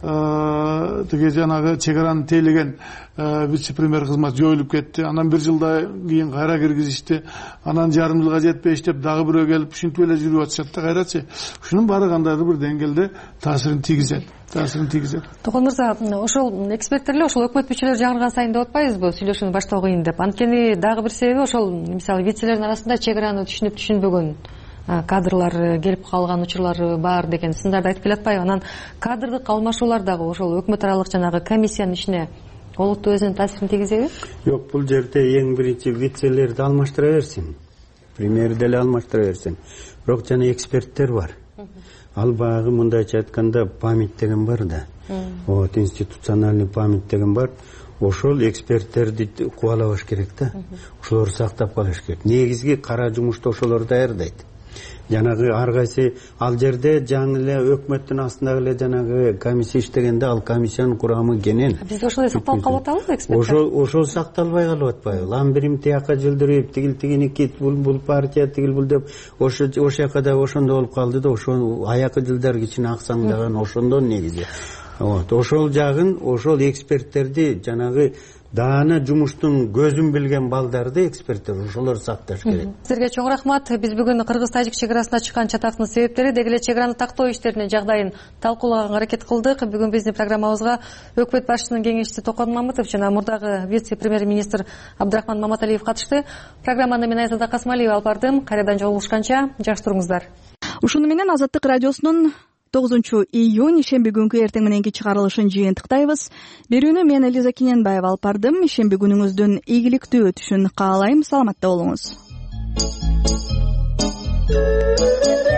тиги жанагы чек араны тейлеген вице-премьер кызмат жоюлуп кетти. Анан бир жылдан кийин кайра киргизишти. Анан жарым жылга жетпей иштеп дагы бирөө келип ушинтип эле жүрүп атышат да кайрачы. Ушунун баары кандайдыр бир деңгээлде таасирин тийгизет. Таасирин тийгизет. Токон мырза, ошол эксперттер ошол өкмөт мүчөлөрү жаңырган сайын деп атпайбызбы, сүйлөшүүнү баштоо кыйын деп. Анткени дагы бир себеби ошол мисалы вицелердин арасында чек араны түшүнүп түшүнбөгөн кадрлар келип калган учурлары бар деген сындарды айтып келатпайбы? Анан кадрдык алмашуулар дагы ошол өкмөт аралык жанагы комиссиянын ишине олутту өзүнүн таасирин тийгизеби? Жок, бул жерде эң биринчи вицелерди алмаштыра берсин, премьер деле алмаштыра берсин. Бирок жана эксперттер бар. Ал баягы мындайча айтканда память деген бар да. Вот институциональный память деген бар. Ошол эксперттерди кубалабаш керек да. Ошолорду сактап калыш керек. Негизги кара жумушту ошолор даярдайт. Жанагы ар кайсы ал жерде жаңы эле өкмөттүн астындагы эле жанагы комиссия иштегенде ал комиссиянын курамы кенен. Бизде ошол сакталып калып атабы эксперттер? Ошол ошол сакталбай калып атпайбы? Ан бирим тияка жылдырып, тигил тигиники бул бул партия тигил бул деп ошо ошол жака да ошондо болуп калды да, ошо аякы жылдар кичине аксаңдаган ошондон негизи. Вот ошол жагын, ошол эксперттерди жанагы даана жумуштун көзүн билген балдарды эксперттер ошолор сакташ керек. Сизерге чоң рахмат. Биз бүгүн кыргыз-тажик чек арасында чыккан чатактын себептери, деги эле чек араны тактоо иштеринин жагдайын талкуулаганга аракет кылдык. Бүгүн биздин программабызга өкмөт башчысынын кеңешчиси Токон Мамытов жана мурдагы вице-премьер-министр Абдрахман Маматалиев катышты. Программаны мен Айзада Касмалиева алып бардым. Кайрадан жолугушканча жакшы туруңуздар. Ушуну менен Азаттык радиосунун тогузунчу июнь ишемби күнгү эртең мененки чыгарылышын жыйынтыктайбыз. Берүүнү мен Элиза Кененбаева алып бардым. Ишемби күнүңүздүн ийгиликтүү өтүшүн каалайм. Саламатта болуңуз.